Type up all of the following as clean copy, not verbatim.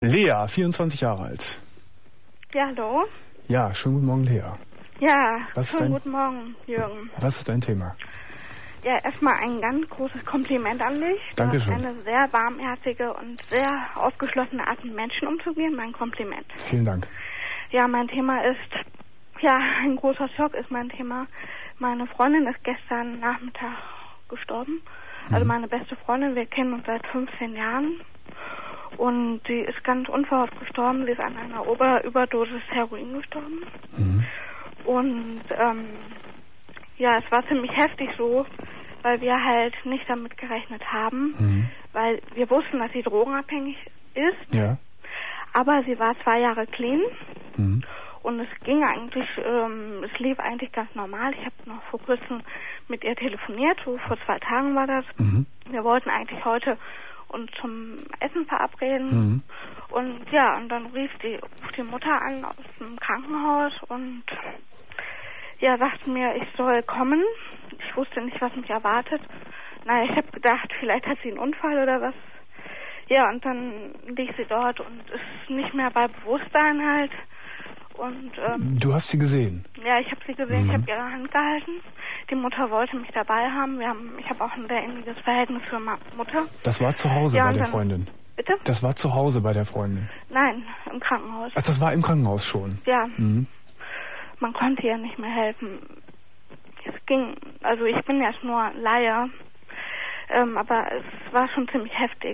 Lea, 24 Jahre alt. Ja, hallo. Ja, schönen guten Morgen, Lea. Ja, schönen guten Morgen, Jürgen. Was ist dein Thema? Ja, erstmal ein ganz großes Kompliment an dich. Dankeschön. Du hast eine sehr warmherzige und sehr aufgeschlossene Art, mit Menschen umzugehen. Mein Kompliment. Vielen Dank. Ja, mein Thema ist, ein großer Schock ist mein Thema. Meine Freundin ist gestern Nachmittag gestorben. Also meine beste Freundin, wir kennen uns seit 15 Jahren. Und sie ist ganz unverhofft gestorben. Sie ist an einer Überdosis Heroin gestorben. Und es war ziemlich heftig so, weil wir halt nicht damit gerechnet haben, weil wir wussten, dass sie drogenabhängig ist. Ja. Aber sie war 2 Jahre clean. Und es ging eigentlich, es lief eigentlich ganz normal. Ich habe noch vor kurzem mit ihr telefoniert, so vor 2 Tagen war das. Wir wollten eigentlich heute uns zum Essen verabreden. Und dann ruft die Mutter an aus dem Krankenhaus und sagte mir, ich soll kommen. Ich wusste nicht, was mich erwartet. Ich habe gedacht, vielleicht hat sie einen Unfall oder was. Ja, und dann liegt sie dort und ist nicht mehr bei Bewusstsein halt. Und du hast sie gesehen? Ja, ich habe sie gesehen, ich habe ihre Hand gehalten. Die Mutter wollte mich dabei haben. Ich habe auch ein sehr inniges Verhältnis zur Mutter. Das war zu Hause bei der Freundin? Bitte? Das war zu Hause bei der Freundin? Nein, im Krankenhaus. Ach, das war im Krankenhaus schon? Ja. Man konnte ihr nicht mehr helfen. Es ging, also ich bin jetzt nur Laie, aber es war schon ziemlich heftig.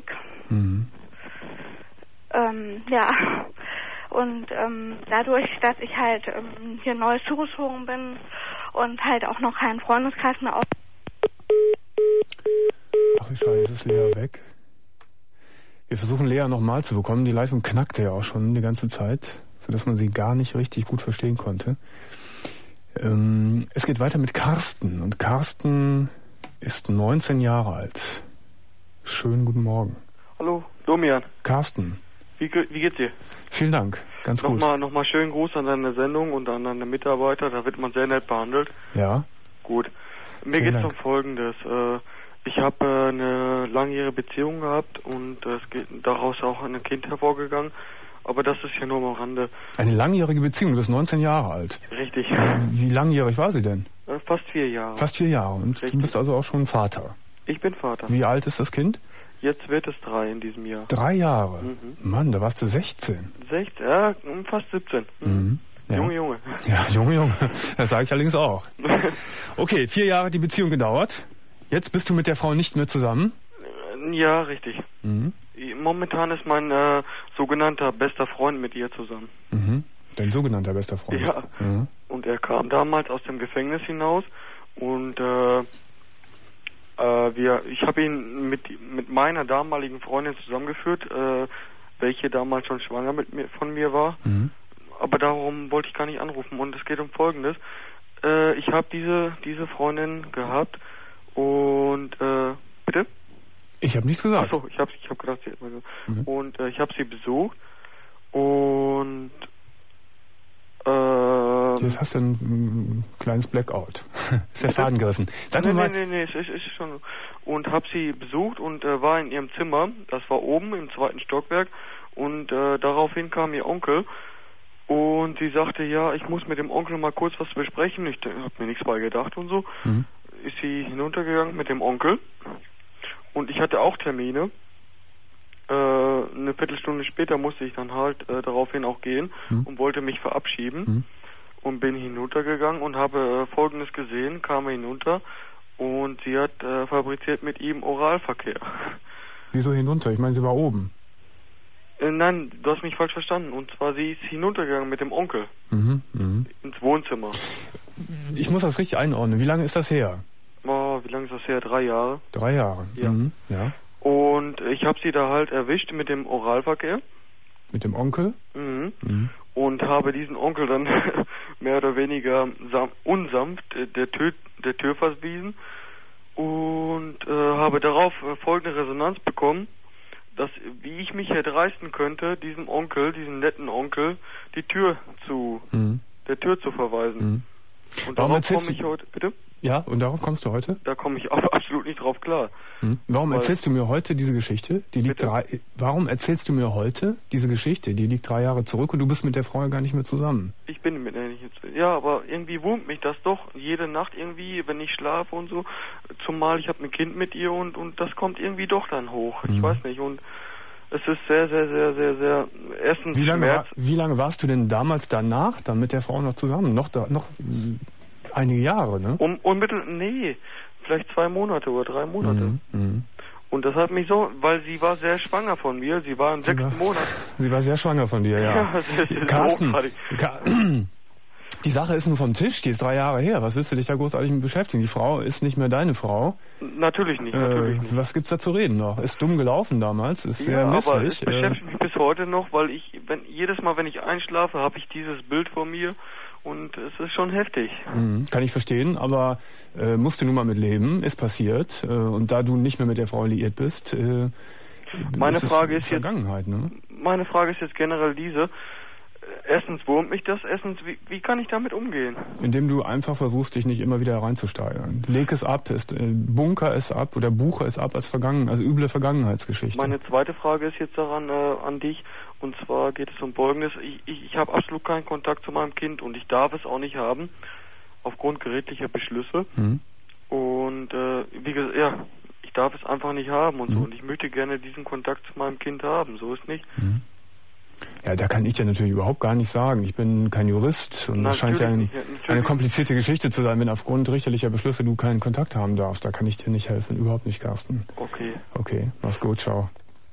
Und dadurch, dass ich halt hier neu zugezogen bin und halt auch noch keinen Freundeskreis mehr Ach, wie schade, jetzt ist Lea weg. Wir versuchen Lea nochmal zu bekommen. Die Leitung knackte ja auch schon die ganze Zeit, sodass man sie gar nicht richtig gut verstehen konnte. Es geht weiter mit Carsten. Und Carsten ist 19 Jahre alt. Schönen guten Morgen. Hallo, Domian. Carsten. Wie geht's dir? Vielen Dank, ganz gut. Nochmal schönen Gruß an deine Sendung und an deine Mitarbeiter, da wird man sehr nett behandelt. Ja. Gut. Mir geht's um Folgendes. Ich habe eine langjährige Beziehung gehabt und es geht daraus auch ein Kind hervorgegangen, aber das ist ja nur am Rande. Eine langjährige Beziehung, du bist 19 Jahre alt. Richtig. Wie langjährig war sie denn? Fast 4 Jahre. Fast 4 Jahre und Richtig. Du bist also auch schon Vater. Ich bin Vater. Wie alt ist das Kind? Jetzt wird es 3 in diesem Jahr. 3 Jahre? Mann, da warst du 16. 16? Ja, fast 17. Ja. Junge. Ja, Junge. Das sage ich allerdings auch. Okay, 4 Jahre die Beziehung gedauert. Jetzt bist du mit der Frau nicht mehr zusammen? Ja, richtig. Momentan ist mein sogenannter bester Freund mit ihr zusammen. Dein sogenannter bester Freund? Ja. Und er kam damals aus dem Gefängnis hinaus und ich habe ihn mit meiner damaligen Freundin zusammengeführt, welche damals schon schwanger von mir war. Aber darum wollte ich gar nicht anrufen. Und es geht um Folgendes. Ich habe diese Freundin gehabt und bitte? Ich habe nichts gesagt. Achso, ich hab gedacht, sie hat mal so. Und ich habe sie besucht und jetzt hast du ein kleines Blackout. Ist der Faden gerissen. Sag mir mal. Nee, es ist schon. Und habe sie besucht und war in ihrem Zimmer. Das war oben im 2. Stockwerk. Und daraufhin kam ihr Onkel. Und sie sagte, ja, ich muss mit dem Onkel mal kurz was besprechen. Ich habe mir nichts bei gedacht und so. Ist sie hinuntergegangen mit dem Onkel. Und ich hatte auch Termine. Eine Viertelstunde später musste ich dann halt daraufhin auch gehen und wollte mich verabschieden und bin hinuntergegangen und habe Folgendes gesehen, kam hinunter und sie hat fabriziert mit ihm Oralverkehr. Wieso hinunter? Ich meine, sie war oben. Nein, du hast mich falsch verstanden. Und zwar, sie ist hinuntergegangen mit dem Onkel ins Wohnzimmer. Ich muss das richtig einordnen. Wie lange ist das her? Wie lange ist das her? 3 Jahre. 3 Jahre? Ja. Ja. Und ich habe sie da halt erwischt mit dem Oralverkehr. Mit dem Onkel? Und habe diesen Onkel dann mehr oder weniger unsanft der Tür verwiesen und habe darauf folgende Resonanz bekommen, dass, wie ich mich erdreisten könnte, diesem netten Onkel, der Tür zu verweisen. Und Warum darauf komme ich heute, bitte? Ja, und darauf kommst du heute? Da komme ich auch absolut absolut nicht drauf klar. Warum erzählst du mir heute diese Geschichte? Warum erzählst du mir heute diese Geschichte? Die liegt 3 Jahre zurück und du bist mit der Frau ja gar nicht mehr zusammen. Ich bin mit der nicht zusammen. Ja, aber irgendwie wurmt mich das doch jede Nacht irgendwie, wenn ich schlafe und so. Zumal ich habe ein Kind mit ihr und das kommt irgendwie doch dann hoch. Ich weiß nicht. Und es ist sehr, sehr, sehr, sehr, sehr erstens Wie lange warst du denn damals danach dann mit der Frau noch zusammen? Noch einige Jahre, ne? Vielleicht 2 Monate oder 3 Monate. Und das hat mich so, weil sie war sehr schwanger von mir. Sie war im 6. Monat. Sie war sehr schwanger von dir, ja. Ja, Carsten, die Sache ist nur vom Tisch, die ist 3 Jahre her. Was willst du dich da großartig mit beschäftigen? Die Frau ist nicht mehr deine Frau. Natürlich nicht, natürlich nicht. Was gibt's da zu reden noch? Ist dumm gelaufen damals, ist sehr misslich. Aber es beschäftigt mich bis heute noch, weil jedes Mal, wenn ich einschlafe, habe ich dieses Bild vor mir und es ist schon heftig. Kann ich verstehen, aber musst du nun mal mit leben, ist passiert. Und da du nicht mehr mit der Frau liiert bist, meine Frage ist Vergangenheit, ne? Meine Frage ist jetzt generell diese. Erstens wurmt mich das, erstens, wie kann ich damit umgehen? Indem du einfach versuchst, dich nicht immer wieder reinzusteigern. Leg es ab, bunker es ab oder buche es ab als üble Vergangenheitsgeschichte. Meine zweite Frage ist jetzt daran an dich, und zwar geht es um Folgendes. Ich habe absolut keinen Kontakt zu meinem Kind und ich darf es auch nicht haben, aufgrund gerichtlicher Beschlüsse. Und wie gesagt, ja, ich darf es einfach nicht haben und so. Und ich möchte gerne diesen Kontakt zu meinem Kind haben, so ist nicht. Ja, da kann ich dir natürlich überhaupt gar nicht sagen. Ich bin kein Jurist und das scheint ja eine komplizierte Geschichte zu sein, wenn aufgrund richterlicher Beschlüsse du keinen Kontakt haben darfst. Da kann ich dir nicht helfen, überhaupt nicht, Carsten. Okay, mach's gut, ciao.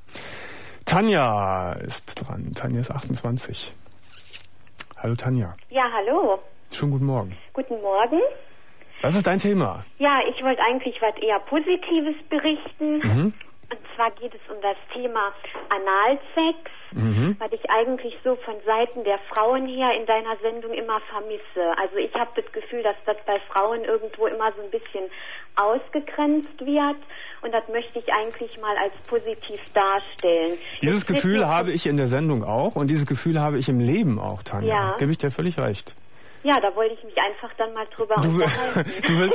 Tanja ist dran. Tanja ist 28. Hallo Tanja. Ja, hallo. Schönen guten Morgen. Guten Morgen. Was ist dein Thema? Ja, ich wollte eigentlich was eher Positives berichten. Und zwar geht es um das Thema Analsex, was ich eigentlich so von Seiten der Frauen her in deiner Sendung immer vermisse. Also ich habe das Gefühl, dass das bei Frauen irgendwo immer so ein bisschen ausgegrenzt wird und das möchte ich eigentlich mal als positiv darstellen. Dieses Gefühl habe ich in der Sendung auch und dieses Gefühl habe ich im Leben auch, Tanja. Ja. Gebe ich dir völlig recht. Ja, da wollte ich mich einfach dann mal drüber unterhalten.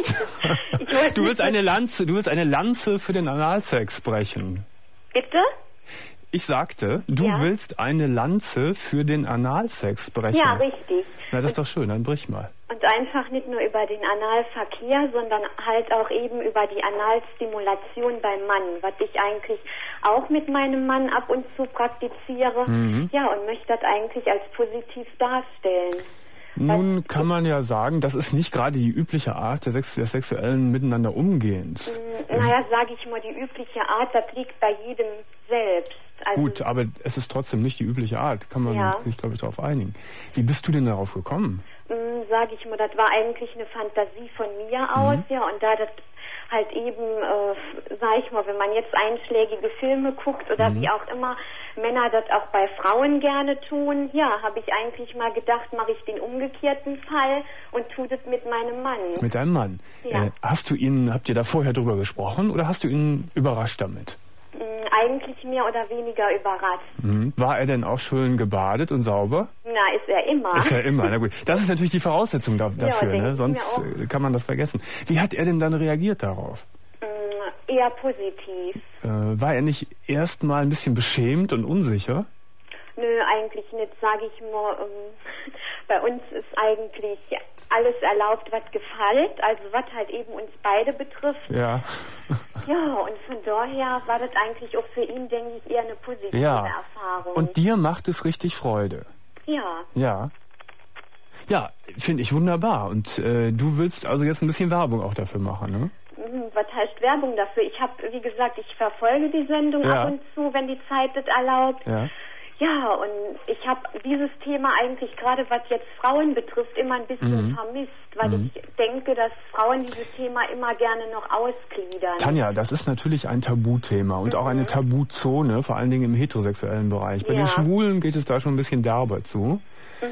Du willst eine Lanze für den Analsex brechen. Bitte? Ich sagte, du willst eine Lanze für den Analsex brechen. Ja, richtig. Na, das ist doch schön, dann brich mal. Und einfach nicht nur über den Analverkehr, sondern halt auch eben über die Analstimulation beim Mann, was ich eigentlich auch mit meinem Mann ab und zu praktiziere. Ja, und möchte das eigentlich als positiv darstellen. Nun kann man ja sagen, das ist nicht gerade die übliche Art des sexuellen Miteinander Umgehens. Naja, sage ich mal, die übliche Art, das liegt bei jedem selbst. Also gut, aber es ist trotzdem nicht die übliche Art, kann man sich, glaube ich, darauf einigen. Wie bist du denn darauf gekommen? Sage ich mal, das war eigentlich eine Fantasie von mir aus, ja, und da das halt eben, sag ich mal, wenn man jetzt einschlägige Filme guckt oder wie auch immer, Männer das auch bei Frauen gerne tun, ja, habe ich eigentlich mal gedacht, mache ich den umgekehrten Fall und tue das mit meinem Mann. Mit deinem Mann? Ja. Habt ihr da vorher drüber gesprochen oder hast du ihn überrascht damit? Eigentlich mehr oder weniger überrascht. War er denn auch schön gebadet und sauber? Na, ist er immer. Ist er immer, na gut. Das ist natürlich die Voraussetzung dafür, ne? Sonst kann man das vergessen. Wie hat er denn dann reagiert darauf? Eher positiv. War er nicht erst mal ein bisschen beschämt und unsicher? Nö, eigentlich nicht, sage ich mal. Bei uns ist eigentlich alles erlaubt, was gefällt, also was halt eben uns beide betrifft. Ja. Ja, und von daher war das eigentlich auch für ihn, denke ich, eher eine positive Erfahrung. Und dir macht es richtig Freude? Ja. Ja. Ja, finde ich wunderbar. Und du willst also jetzt ein bisschen Werbung auch dafür machen, ne? Was heißt Werbung dafür? Ich habe, wie gesagt, ich verfolge die Sendung ab und zu, wenn die Zeit das erlaubt. Ja. Ja, und ich habe dieses Thema eigentlich gerade, was jetzt Frauen betrifft, immer ein bisschen vermisst, weil ich denke, dass Frauen dieses Thema immer gerne noch ausgliedern. Tanja, das ist natürlich ein Tabuthema und auch eine Tabuzone, vor allen Dingen im heterosexuellen Bereich. Bei den Schwulen geht es da schon ein bisschen derber zu.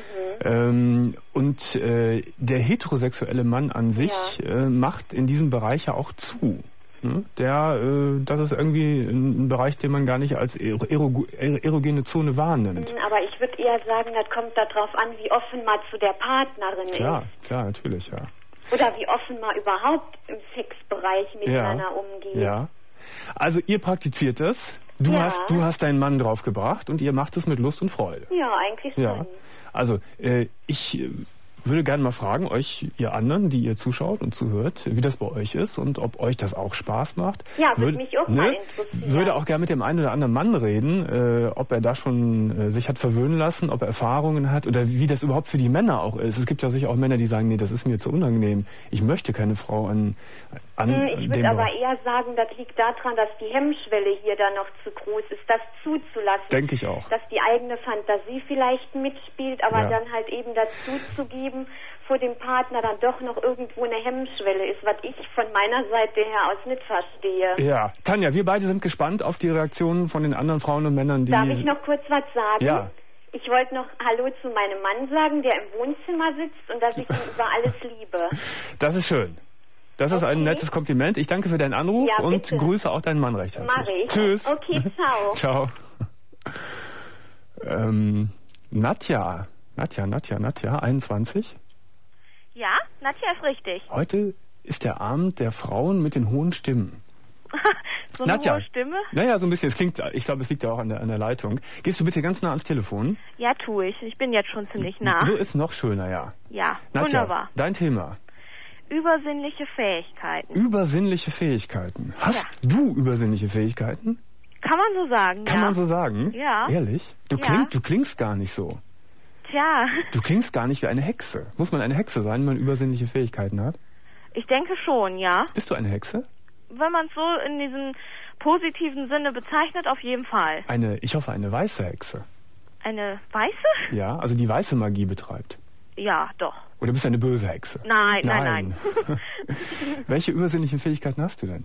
Und der heterosexuelle Mann an sich macht in diesem Bereich ja auch zu. Das ist irgendwie ein Bereich, den man gar nicht als erogene Zone wahrnimmt. Aber ich würde eher sagen, das kommt darauf an, wie offen man zu der Partnerin ist. Klar, natürlich, ja. Oder wie offen man überhaupt im Sexbereich miteinander umgeht. Ja. Also ihr praktiziert das. Du hast deinen Mann draufgebracht und ihr macht es mit Lust und Freude. Ja, eigentlich schon. Ja. Also ich würde gerne mal fragen, euch, ihr anderen, die ihr zuschaut und zuhört, wie das bei euch ist und ob euch das auch Spaß macht. Ja, würde mich auch mal interessieren. Würde auch gerne mit dem einen oder anderen Mann reden, ob er da schon sich hat verwöhnen lassen, ob er Erfahrungen hat oder wie das überhaupt für die Männer auch ist. Es gibt ja sicher auch Männer, die sagen, nee, das ist mir zu unangenehm. Ich möchte keine Frau an ich würde aber eher sagen, das liegt daran, dass die Hemmschwelle hier dann noch zu groß ist, das zuzulassen. Denke ich auch. Dass die eigene Fantasie vielleicht mitspielt, aber dann halt eben dazu zu geben, vor dem Partner dann doch noch irgendwo eine Hemmschwelle ist, was ich von meiner Seite her aus nicht verstehe. Ja, Tanja, wir beide sind gespannt auf die Reaktionen von den anderen Frauen und Männern, die... Darf ich noch kurz was sagen? Ja. Ich wollte noch Hallo zu meinem Mann sagen, der im Wohnzimmer sitzt und dass ich ihn über alles liebe. Das ist schön. Das ist ein nettes Kompliment. Ich danke für deinen Anruf und grüße auch deinen Mann recht herzlich. Mach ich. Tschüss. Okay, ciao. Ciao. Nadja, 21. Ja, Nadja ist richtig. Heute ist der Abend der Frauen mit den hohen Stimmen. So eine hohe Stimme? Naja, so ein bisschen. Es klingt, ich glaube, es liegt ja auch an der Leitung. Gehst du bitte ganz nah ans Telefon? Ja, tue ich. Ich bin jetzt schon ziemlich nah. So ist noch schöner, ja. Ja, Nadja, wunderbar. Dein Thema. Übersinnliche Fähigkeiten. Übersinnliche Fähigkeiten. Hast du übersinnliche Fähigkeiten? Kann man so sagen, Kann man so sagen? Ja. Ehrlich? Du klingst gar nicht so. Tja. Du klingst gar nicht wie eine Hexe. Muss man eine Hexe sein, wenn man übersinnliche Fähigkeiten hat? Ich denke schon, ja. Bist du eine Hexe? Wenn man es so in diesem positiven Sinne bezeichnet, auf jeden Fall. Ich hoffe, eine weiße Hexe. Eine weiße? Ja, also die weiße Magie betreibt. Ja, doch. Oder bist du eine böse Hexe? Nein. Welche übersinnlichen Fähigkeiten hast du denn?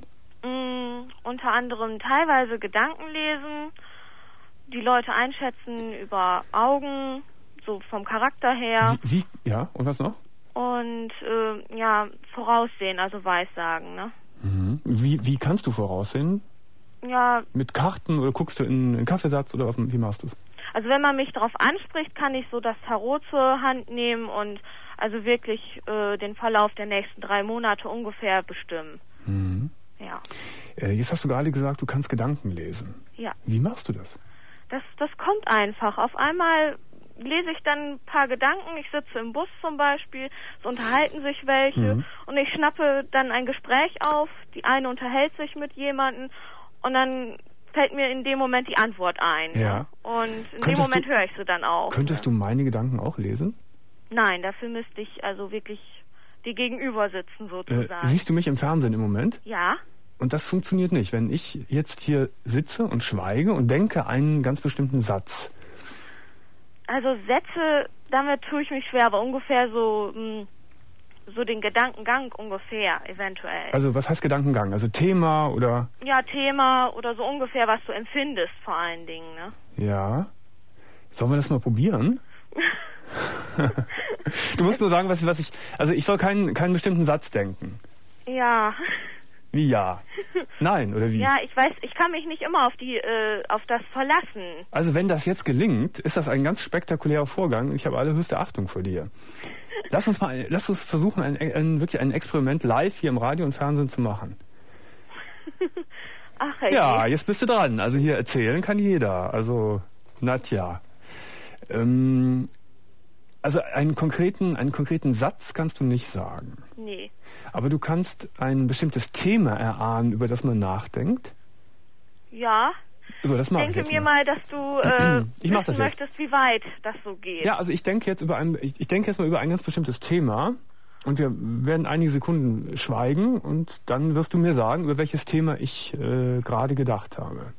Unter anderem teilweise Gedanken lesen, die Leute einschätzen über Augen, so vom Charakter her. Wie? Ja, und was noch? Und voraussehen, also Weissagen, ne? Mhm. Wie kannst du voraussehen? Ja. Mit Karten oder guckst du in einen Kaffeesatz oder wie machst du es? Also wenn man mich darauf anspricht, kann ich so das Tarot zur Hand nehmen und also wirklich den Verlauf der nächsten 3 Monate ungefähr bestimmen. Mhm. Ja. Jetzt hast du gerade gesagt, du kannst Gedanken lesen. Ja. Wie machst du das? Das kommt einfach. Auf einmal lese ich dann ein paar Gedanken. Ich sitze im Bus zum Beispiel, es unterhalten sich welche und ich schnappe dann ein Gespräch auf. Die eine unterhält sich mit jemandem und dann fällt mir in dem Moment die Antwort ein. Ja. Und in dem Moment höre ich sie dann auch. Könntest du meine Gedanken auch lesen? Nein, dafür müsste ich also wirklich dir gegenüber sitzen sozusagen. Siehst du mich im Fernsehen im Moment? Ja. Und das funktioniert nicht, wenn ich jetzt hier sitze und schweige und denke einen ganz bestimmten Satz. Also Sätze, damit tue ich mich schwer, aber ungefähr so den Gedankengang ungefähr, eventuell. Also was heißt Gedankengang? Also Thema oder? Ja, Thema oder so ungefähr, was du empfindest vor allen Dingen, ne? Ja. Sollen wir das mal probieren? Du musst nur sagen, was ich... Also ich soll keinen bestimmten Satz denken. Ja. Wie ja? Nein, oder wie? Ja, ich weiß, ich kann mich nicht immer auf das verlassen. Also wenn das jetzt gelingt, ist das ein ganz spektakulärer Vorgang. Ich habe allerhöchste Achtung vor dir. Lass uns versuchen, wirklich ein Experiment live hier im Radio und Fernsehen zu machen. Ach, hey. Ja, jetzt bist du dran. Also hier erzählen kann jeder. Also, Nadja. Also einen konkreten Satz kannst du nicht sagen. Nee. Aber du kannst ein bestimmtes Thema erahnen, über das man nachdenkt. Ja. So, das mache ich denke jetzt mir mal, dass du wissen möchtest, wie weit das so geht. Ja, also ich denke jetzt mal über ein ganz bestimmtes Thema und wir werden einige Sekunden schweigen und dann wirst du mir sagen, über welches Thema ich gerade gedacht habe.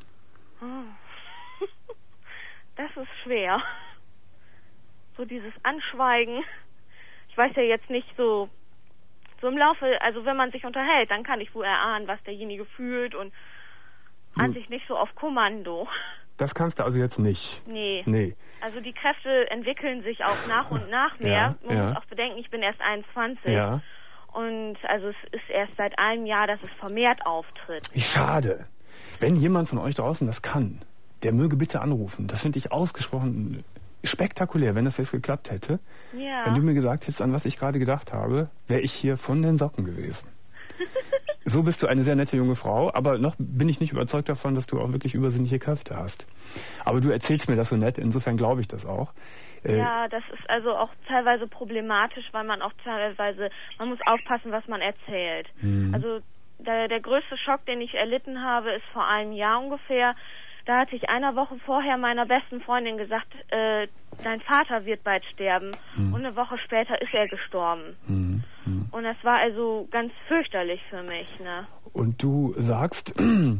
Das ist schwer. So dieses Anschweigen. Ich weiß ja jetzt nicht so im Laufe, also wenn man sich unterhält, dann kann ich wohl erahnen, was derjenige fühlt und an sich nicht so auf Kommando. Das kannst du also jetzt nicht? Nee. Also die Kräfte entwickeln sich auch nach und nach mehr. Man muss auch bedenken, ich bin erst 21. Ja. Und also es ist erst seit einem Jahr, dass es vermehrt auftritt. Wie schade. Wenn jemand von euch draußen das kann, der möge bitte anrufen. Das finde ich ausgesprochen spektakulär, wenn das jetzt geklappt hätte. Ja. Wenn du mir gesagt hättest, an was ich gerade gedacht habe, wäre ich hier von den Socken gewesen. So bist du eine sehr nette junge Frau, aber noch bin ich nicht überzeugt davon, dass du auch wirklich übersinnliche Kräfte hast. Aber du erzählst mir das so nett, insofern glaube ich das auch. Ja, das ist also auch teilweise problematisch, weil man auch teilweise, man muss aufpassen, was man erzählt. Also der größte Schock, den ich erlitten habe, ist vor einem Jahr ungefähr. Da hatte ich eine Woche vorher meiner besten Freundin gesagt, dein Vater wird bald sterben. Und eine Woche später ist er gestorben. Und das war also ganz fürchterlich für mich. Ne? Und du sagst,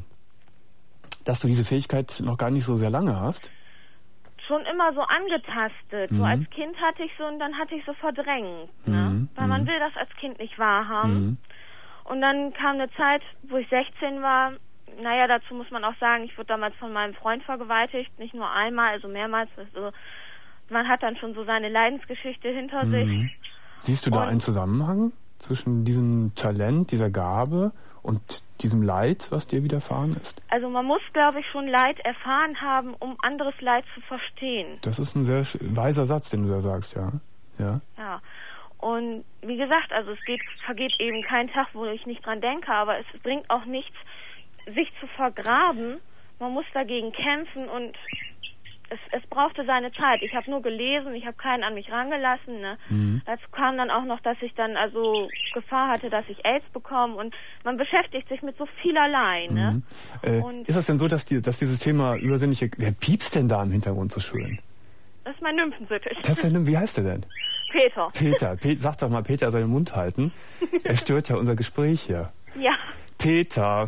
dass du diese Fähigkeit noch gar nicht so sehr lange hast? Schon immer so angetastet. So als Kind hatte ich so und dann hatte ich so verdrängt. Ne? Weil man will das als Kind nicht wahrhaben. Und dann kam eine Zeit, wo ich 16 war. Naja, dazu muss man auch sagen, ich wurde damals von meinem Freund vergewaltigt. Nicht nur einmal, also mehrmals. Also man hat dann schon so seine Leidensgeschichte hinter sich. Siehst du da einen Zusammenhang zwischen diesem Talent, dieser Gabe und diesem Leid, was dir widerfahren ist? Also man muss, glaube ich, schon Leid erfahren haben, um anderes Leid zu verstehen. Das ist ein sehr weiser Satz, den du da sagst, ja. Ja. Und wie gesagt, also vergeht eben kein Tag, wo ich nicht dran denke, aber es bringt auch nichts, sich zu vergraben. Man muss dagegen kämpfen und es brauchte seine Zeit. Ich habe nur gelesen, ich habe keinen an mich rangelassen. Ne? Dazu kam dann auch noch, dass ich dann also Gefahr hatte, dass ich AIDS bekomme und man beschäftigt sich mit so vielerlei. Ne? Ist das denn so, dass dieses Thema übersinnliche... Wer piepst denn da im Hintergrund so schön? Das ist mein Nymphensittich. Wie heißt der denn? Peter. Sag doch mal, Peter soll den Mund halten. Er stört ja unser Gespräch hier. Ja. Peter.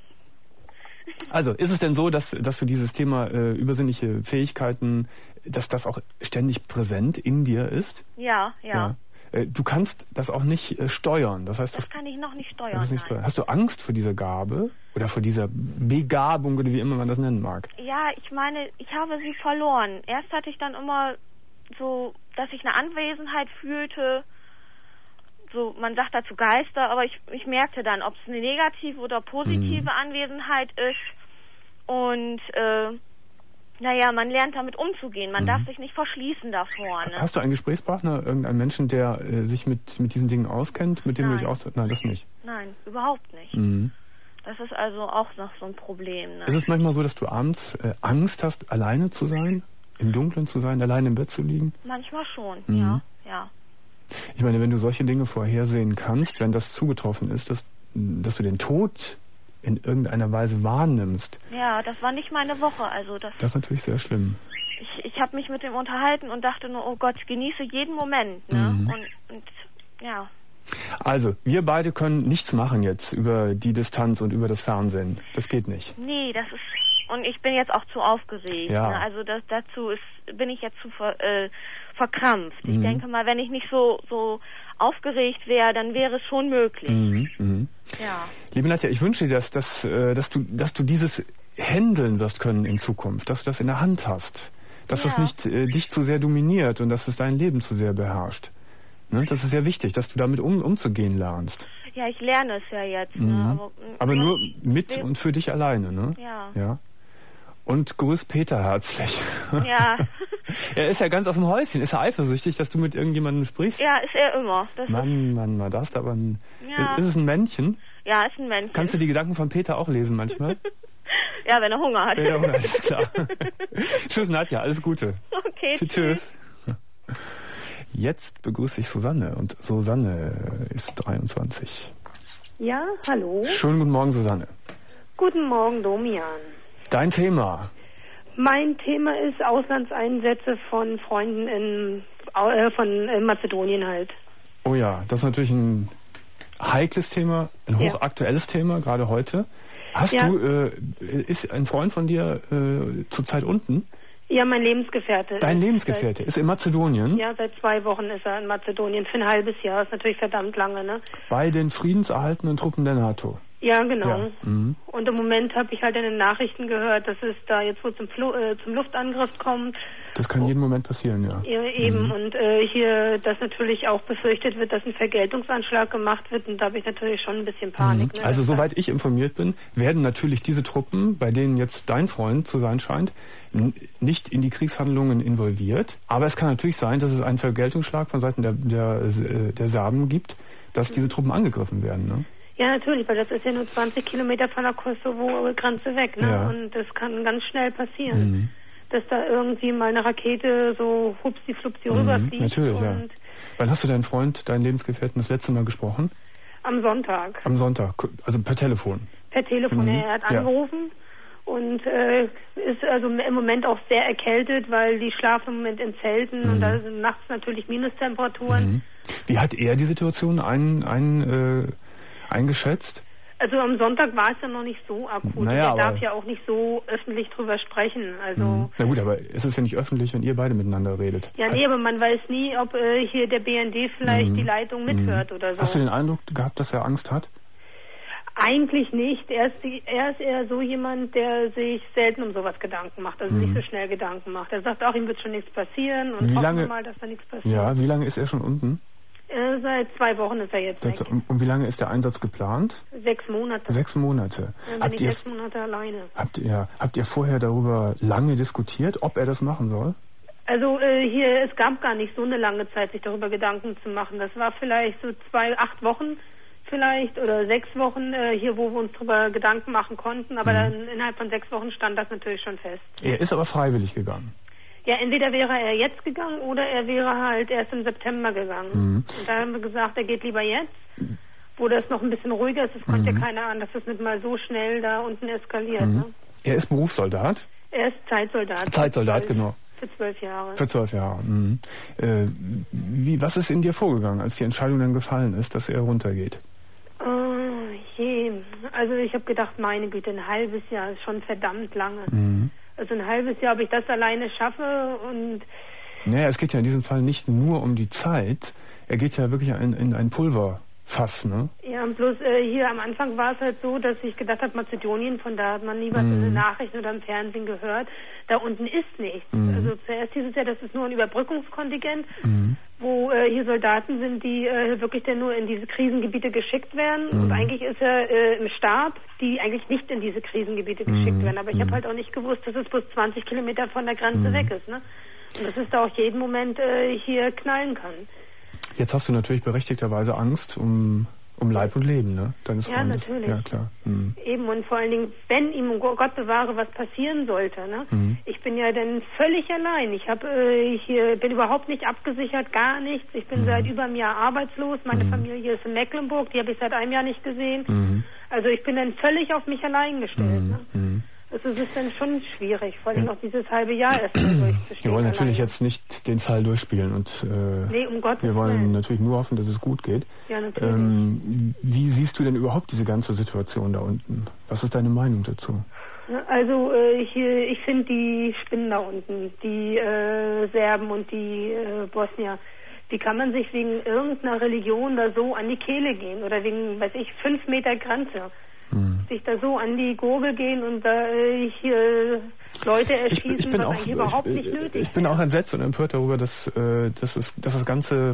Also, ist es denn so, dass du dieses Thema übersinnliche Fähigkeiten, dass das auch ständig präsent in dir ist? Ja. Du kannst das auch nicht steuern. Das heißt, das kann ich noch nicht steuern. Hast du Angst vor dieser Gabe oder vor dieser Begabung oder wie immer man das nennen mag? Ja, ich meine, ich habe sie verloren. Erst hatte ich dann immer so, dass ich eine Anwesenheit fühlte. So, man sagt dazu Geister, aber ich merkte dann, ob es eine negative oder positive Anwesenheit ist. Und man lernt damit umzugehen. Man darf sich nicht verschließen davor. Ne? Hast du einen Gesprächspartner, irgendeinen Menschen, der sich mit diesen Dingen auskennt, mit dem du dich austauschst? Nein, das nicht. Nein, überhaupt nicht. Das ist also auch noch so ein Problem. Ne? Ist es manchmal so, dass du abends Angst hast, alleine zu sein, im Dunkeln zu sein, alleine im Bett zu liegen? Manchmal schon, ja. Ich meine, wenn du solche Dinge vorhersehen kannst, wenn das zugetroffen ist, dass du den Tod in irgendeiner Weise wahrnimmst. Ja, das war nicht meine Woche. Also das ist natürlich sehr schlimm. Ich habe mich mit ihm unterhalten und dachte nur, oh Gott, ich genieße jeden Moment. Ne? Und ja. Also, wir beide können nichts machen jetzt über die Distanz und über das Fernsehen. Das geht nicht. Nee, das ist... Und ich bin jetzt auch zu aufgeregt. Ja. Ne? Also dazu bin ich jetzt zu verkrampft. Ich denke mal, wenn ich nicht so aufgeregt wäre, dann wäre es schon möglich. Ja. Liebe Nadja, ich wünsche dir, dass du dieses handeln wirst können in Zukunft, dass du das in der Hand hast, dass das nicht dich zu sehr dominiert und dass es dein Leben zu sehr beherrscht. Ne? Das ist sehr wichtig, dass du damit umzugehen lernst. Ja, ich lerne es ja jetzt. Ne? Aber nur mit und für dich alleine, ne? Ja. Und grüß Peter herzlich. Ja. Er ist ja ganz aus dem Häuschen. Ist er eifersüchtig, dass du mit irgendjemandem sprichst? Ja, ist er immer. Mann, da hast du aber Ist es ein Männchen? Ja, ist ein Männchen. Kannst du die Gedanken von Peter auch lesen manchmal? Ja, wenn er Hunger hat. Ja, ist klar. Tschüss, Nadja, alles Gute. Okay, tschüss. Jetzt begrüße ich Susanne. Und Susanne ist 23. Ja, hallo. Schönen guten Morgen, Susanne. Guten Morgen, Domian. Dein Thema? Mein Thema ist Auslandseinsätze von Freunden von Mazedonien halt. Oh ja, das ist natürlich ein heikles Thema, ein hochaktuelles Thema, gerade heute. Ist ein Freund von dir zurzeit unten? Ja, mein Lebensgefährte. Dein Lebensgefährte ist in Mazedonien? Ja, seit 2 Wochen ist er in Mazedonien. Für ein halbes Jahr. Ist natürlich verdammt lange, ne? Bei den friedenserhaltenden Truppen der NATO? Ja, genau. Ja. Mhm. Und im Moment habe ich halt in den Nachrichten gehört, dass es da jetzt wohl zum Luftangriff kommt. Das kann jeden Moment passieren, ja. Ja, eben. Und hier, dass natürlich auch befürchtet wird, dass ein Vergeltungsanschlag gemacht wird. Und da habe ich natürlich schon ein bisschen Panik. Ne? Also soweit ich informiert bin, werden natürlich diese Truppen, bei denen jetzt dein Freund zu sein scheint, nicht in die Kriegshandlungen involviert. Aber es kann natürlich sein, dass es einen Vergeltungsschlag von Seiten der Serben gibt, dass diese Truppen angegriffen werden, ne? Ja, natürlich, weil das ist ja nur 20 Kilometer von der Kosovo-Grenze weg, ne? Ja. Und das kann ganz schnell passieren, dass da irgendwie mal eine Rakete so hupsi-flupsi rüberfliegt. Natürlich, ja. Wann hast du deinen Freund, deinen Lebensgefährten das letzte Mal gesprochen? Am Sonntag. Am Sonntag, also per Telefon? Per Telefon, er hat angerufen und ist also im Moment auch sehr erkältet, weil die schlafen im Moment in Zelten und da sind nachts natürlich Minustemperaturen. Wie hat er die Situation eingeschätzt? Also am Sonntag war es ja noch nicht so akut. Naja, er darf ja auch nicht so öffentlich drüber sprechen. Also na gut, aber es ist ja nicht öffentlich, wenn ihr beide miteinander redet. Ja, nee, aber man weiß nie, ob hier der BND vielleicht die Leitung mithört oder so. Hast du den Eindruck gehabt, dass er Angst hat? Eigentlich nicht. Er ist eher so jemand, der sich selten um sowas Gedanken macht, also nicht so schnell Gedanken macht. Er sagt auch, ihm wird schon nichts passieren und hoffen mal, dass da nichts passiert. Ja, wie lange ist er schon unten? Seit 2 Wochen ist er jetzt weg. Und wie lange ist der Einsatz geplant? 6 Monate. 6 Monate. Dann bin ich 6 Monate alleine. Habt ihr vorher darüber lange diskutiert, ob er das machen soll? Also es gab gar nicht so eine lange Zeit, sich darüber Gedanken zu machen. Das war vielleicht so 8 Wochen vielleicht oder 6 Wochen hier, wo wir uns darüber Gedanken machen konnten. Aber dann innerhalb von 6 Wochen stand das natürlich schon fest. Er ist aber freiwillig gegangen. Ja, entweder wäre er jetzt gegangen oder er wäre halt erst im September gegangen. Und da haben wir gesagt, er geht lieber jetzt, wo das noch ein bisschen ruhiger ist. Es konnte ja keiner ahnen, dass es nicht mal so schnell da unten eskaliert. Ne? Er ist Berufssoldat? Er ist Zeitsoldat. Zeitsoldat, genau. Für 12 Jahre. Für 12 Jahre. Was ist in dir vorgegangen, als die Entscheidung dann gefallen ist, dass er runtergeht? Also ich habe gedacht, meine Güte, ein halbes Jahr ist schon verdammt lange. Also ein halbes Jahr, ob ich das alleine schaffe und... Naja, es geht ja in diesem Fall nicht nur um die Zeit, er geht ja wirklich in ein Pulverfass, ne? Ja, und bloß hier am Anfang war es halt so, dass ich gedacht habe, Mazedonien, von da hat man nie was in den Nachrichten oder im Fernsehen gehört. Da unten ist nichts. Also zuerst hieß es ja, das ist nur ein Überbrückungskontingent, wo hier Soldaten sind, die wirklich dann nur in diese Krisengebiete geschickt werden. Und eigentlich ist er im Stab, die eigentlich nicht in diese Krisengebiete geschickt werden. Aber ich habe halt auch nicht gewusst, dass es bloß 20 Kilometer von der Grenze weg ist, ne? Und dass es da auch jeden Moment hier knallen kann. Jetzt hast du natürlich berechtigterweise Angst um Leib und Leben, ne? Deines Freundes. Ja, natürlich. Ja, klar. Eben, und vor allen Dingen, wenn ihm, Gott bewahre, was passieren sollte, ne? Ich bin ja dann völlig allein. Ich bin überhaupt nicht abgesichert, gar nichts. Ich bin seit über einem Jahr arbeitslos. Meine Familie ist in Mecklenburg, die habe ich seit einem Jahr nicht gesehen. Also ich bin dann völlig auf mich allein gestellt, ne? Also es ist dann schon schwierig, vor allem noch dieses halbe Jahr erst durchzustehen. Wir wollen natürlich jetzt nicht den Fall durchspielen und nee, um Gottes wir wollen Willen. natürlich nur hoffen, dass es gut geht. Ja, natürlich. Wie siehst du denn überhaupt diese ganze Situation da unten? Was ist deine Meinung dazu? Also ich finde, die spinnen da unten, die Serben und die Bosnier. Wie kann man sich wegen irgendeiner Religion da so an die Kehle gehen oder wegen, 5 Meter Grenze? Sich da so an die Gurgel gehen und da hier Leute erschießen, ich bin was eigentlich überhaupt nicht nötig ist. Ich bin auch entsetzt und empört darüber, dass das Ganze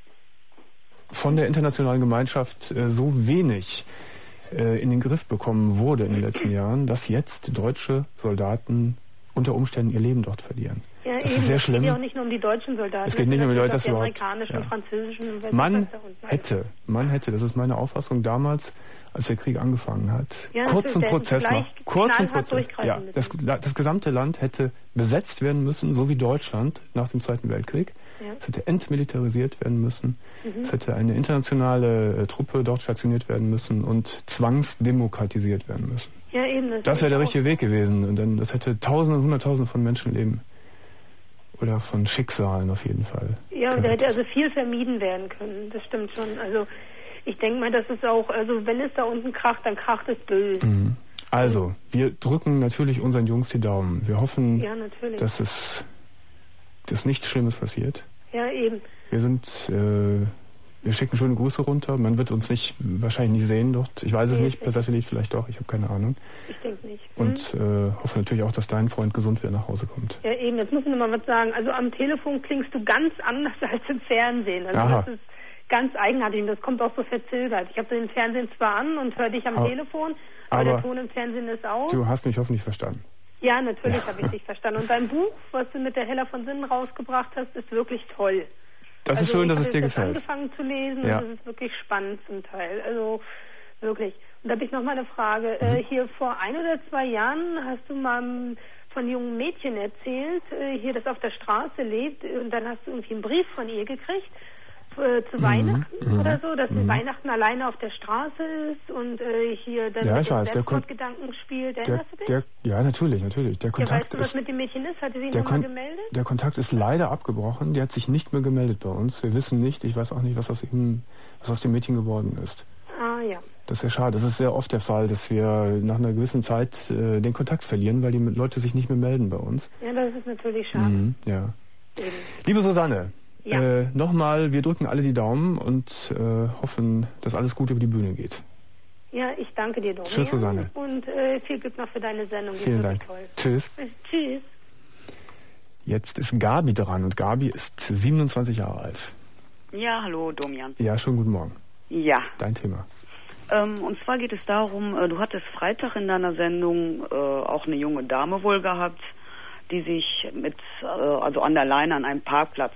von der internationalen Gemeinschaft so wenig in den Griff bekommen wurde in den letzten Jahren, dass jetzt deutsche Soldaten unter Umständen ihr Leben dort verlieren. Ja, das ist sehr schlimm. Es geht ja auch nicht nur um die deutschen Soldaten. Es geht nicht nur um die Leute, die amerikanischen und französischen. Man hätte, das ist meine Auffassung damals, als der Krieg angefangen hat, kurzen Prozess machen. Ja, das gesamte Land hätte besetzt werden müssen, so wie Deutschland nach dem Zweiten Weltkrieg. Ja. Es hätte entmilitarisiert werden müssen. Es hätte eine internationale Truppe dort stationiert werden müssen und zwangsdemokratisiert werden müssen. Ja, eben. Das wäre der richtige Weg gewesen. Und dann, das hätte Tausende, Hunderttausende von Menschenleben oder von Schicksalen auf jeden Fall. Ja, und da hätte also viel vermieden werden können. Das stimmt schon. Also ich denke mal, dass es auch, also wenn es da unten kracht, dann kracht es böse. Also, wir drücken natürlich unseren Jungs die Daumen. Wir hoffen, dass nichts Schlimmes passiert. Ja, eben. Wir sind Wir schicken schöne Grüße runter. Man wird uns wahrscheinlich nicht sehen dort. Ich weiß es nicht, per Satellit vielleicht doch. Ich habe keine Ahnung. Ich denke nicht. Und hoffe natürlich auch, dass dein Freund gesund wieder nach Hause kommt. Ja, eben. Jetzt muss ich noch mal was sagen. Also am Telefon klingst du ganz anders als im Fernsehen. Also das ist ganz eigenartig und das kommt auch so verzögert. Ich habe den Fernsehen zwar an und höre dich am Telefon, aber der Ton im Fernsehen ist aus. Du hast mich hoffentlich verstanden. Ja, natürlich habe ich dich verstanden. Und dein Buch, was du mit der Hella von Sinnen rausgebracht hast, ist wirklich toll. Das ist schön, dass es dir gefällt. Ich habe angefangen zu lesen und es ist wirklich spannend zum Teil. Also wirklich. Und da habe ich noch mal eine Frage. Hier vor 1 oder 2 Jahren hast du mal von jungen Mädchen erzählt, hier, das auf der Straße lebt. Und dann hast du irgendwie einen Brief von ihr gekriegt. Zu Weihnachten oder so, dass sie Weihnachten alleine auf der Straße ist und hier dann mit den Selbstmordgedanken spielt. Erinnerst du dich? Ja, natürlich. Der Kontakt weißt du, was mit dem Mädchen ist? Hatte sie ihn nochmal gemeldet? Der Kontakt ist leider abgebrochen. Die hat sich nicht mehr gemeldet bei uns. Wir wissen nicht, ich weiß auch nicht, was aus dem Mädchen geworden ist. Ah, ja. Das ist sehr schade. Das ist sehr oft der Fall, dass wir nach einer gewissen Zeit den Kontakt verlieren, weil die Leute sich nicht mehr melden bei uns. Ja, das ist natürlich schade. Ja. Liebe Susanne, nochmal, wir drücken alle die Daumen und hoffen, dass alles gut über die Bühne geht. Ja, ich danke dir, Dorian. Tschüss, Susanne. Und viel Glück noch für deine Sendung. Vielen Dank. Toll. Tschüss. Tschüss. Jetzt ist Gabi dran und Gabi ist 27 Jahre alt. Ja, hallo, Domian. Ja, schönen guten Morgen. Ja. Dein Thema. Und zwar geht es darum, du hattest Freitag in deiner Sendung auch eine junge Dame wohl gehabt, die sich also an der Leine an einem Parkplatz.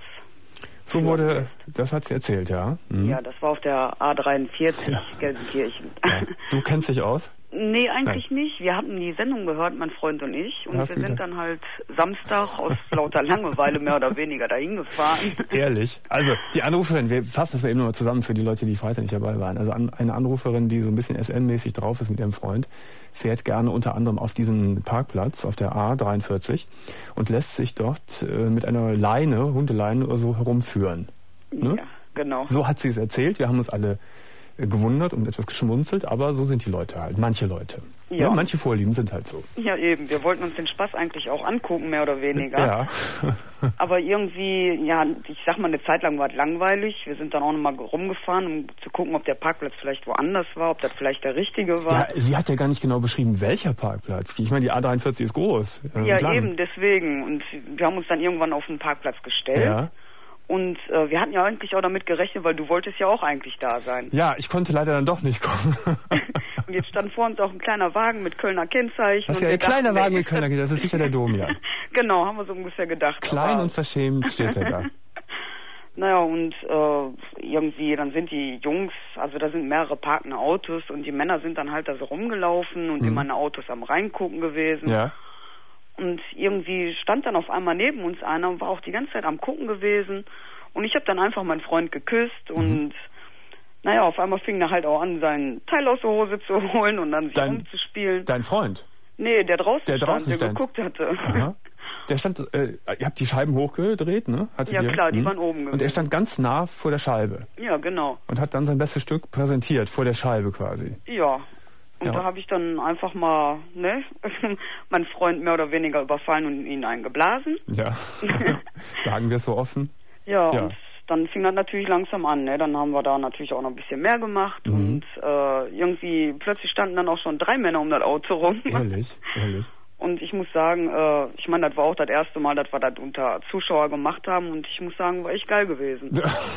So das hat sie erzählt, ja. Ja, das war auf der A43 Gelsenkirchen. Ja. Du kennst dich aus? Nee, eigentlich nicht. Wir hatten die Sendung gehört, mein Freund und ich. Und wir sind dann halt Samstag aus lauter Langeweile mehr oder weniger dahin gefahren. Ehrlich? Also die Anruferin, wir fassen das mal eben nochmal zusammen für die Leute, die Freitag nicht dabei waren. Also eine Anruferin, die so ein bisschen SM-mäßig drauf ist mit ihrem Freund, fährt gerne unter anderem auf diesen Parkplatz auf der A43 und lässt sich dort mit einer Leine, Hundeleine oder so herumführen. Ne? Ja, genau. So hat sie es erzählt. Wir haben uns alle gewundert und etwas geschmunzelt, aber so sind die Leute halt. Manche Leute. Ja. Manche Vorlieben sind halt so. Ja, eben. Wir wollten uns den Spaß eigentlich auch angucken, mehr oder weniger. Ja. Aber irgendwie, ja, ich sag mal, eine Zeit lang war es langweilig. Wir sind dann auch nochmal rumgefahren, um zu gucken, ob der Parkplatz vielleicht woanders war, ob das vielleicht der richtige war. Ja, sie hat ja gar nicht genau beschrieben, welcher Parkplatz. Ich meine, die A43 ist groß. Ja, eben, deswegen. Und wir haben uns dann irgendwann auf den Parkplatz gestellt. Ja. Und wir hatten ja eigentlich auch damit gerechnet, weil du wolltest ja auch eigentlich da sein. Ja, ich konnte leider dann doch nicht kommen. Und jetzt stand vor uns auch ein kleiner Wagen mit Kölner Kennzeichen. Das ist ja ein kleiner Wagen mit Kölner Kennzeichen, das ist sicher der Domian. Genau, haben wir so ungefähr gedacht. Klein und verschämt steht er da. Naja, und irgendwie, dann sind die Jungs, also da sind mehrere parkende Autos und die Männer sind dann halt da so rumgelaufen und immer in Autos am Reingucken gewesen. Ja. Und irgendwie stand dann auf einmal neben uns einer und war auch die ganze Zeit am Gucken gewesen. Und ich habe dann einfach meinen Freund geküsst und naja, auf einmal fing er halt auch an, seinen Teil aus der Hose zu holen und dann sich rumzuspielen. Dein Freund? Nee, der draußen stand, der geguckt hatte. Aha. Der stand, ihr habt die Scheiben hochgedreht, ne? Ja klar, die waren oben gewesen. Und er stand ganz nah vor der Scheibe. Ja, genau. Und hat dann sein bestes Stück präsentiert, vor der Scheibe quasi. Ja. Und da habe ich dann einfach mal, meinen Freund mehr oder weniger überfallen und ihn eingeblasen. Ja, sagen wir es so offen. Ja, und dann fing das natürlich langsam an. Ne? Dann haben wir da natürlich auch noch ein bisschen mehr gemacht. Und irgendwie plötzlich standen dann auch schon 3 Männer um das Auto rum. Ehrlich. Und ich muss sagen, ich meine, das war auch das erste Mal, dass wir das unter Zuschauer gemacht haben. Und ich muss sagen, war echt geil gewesen.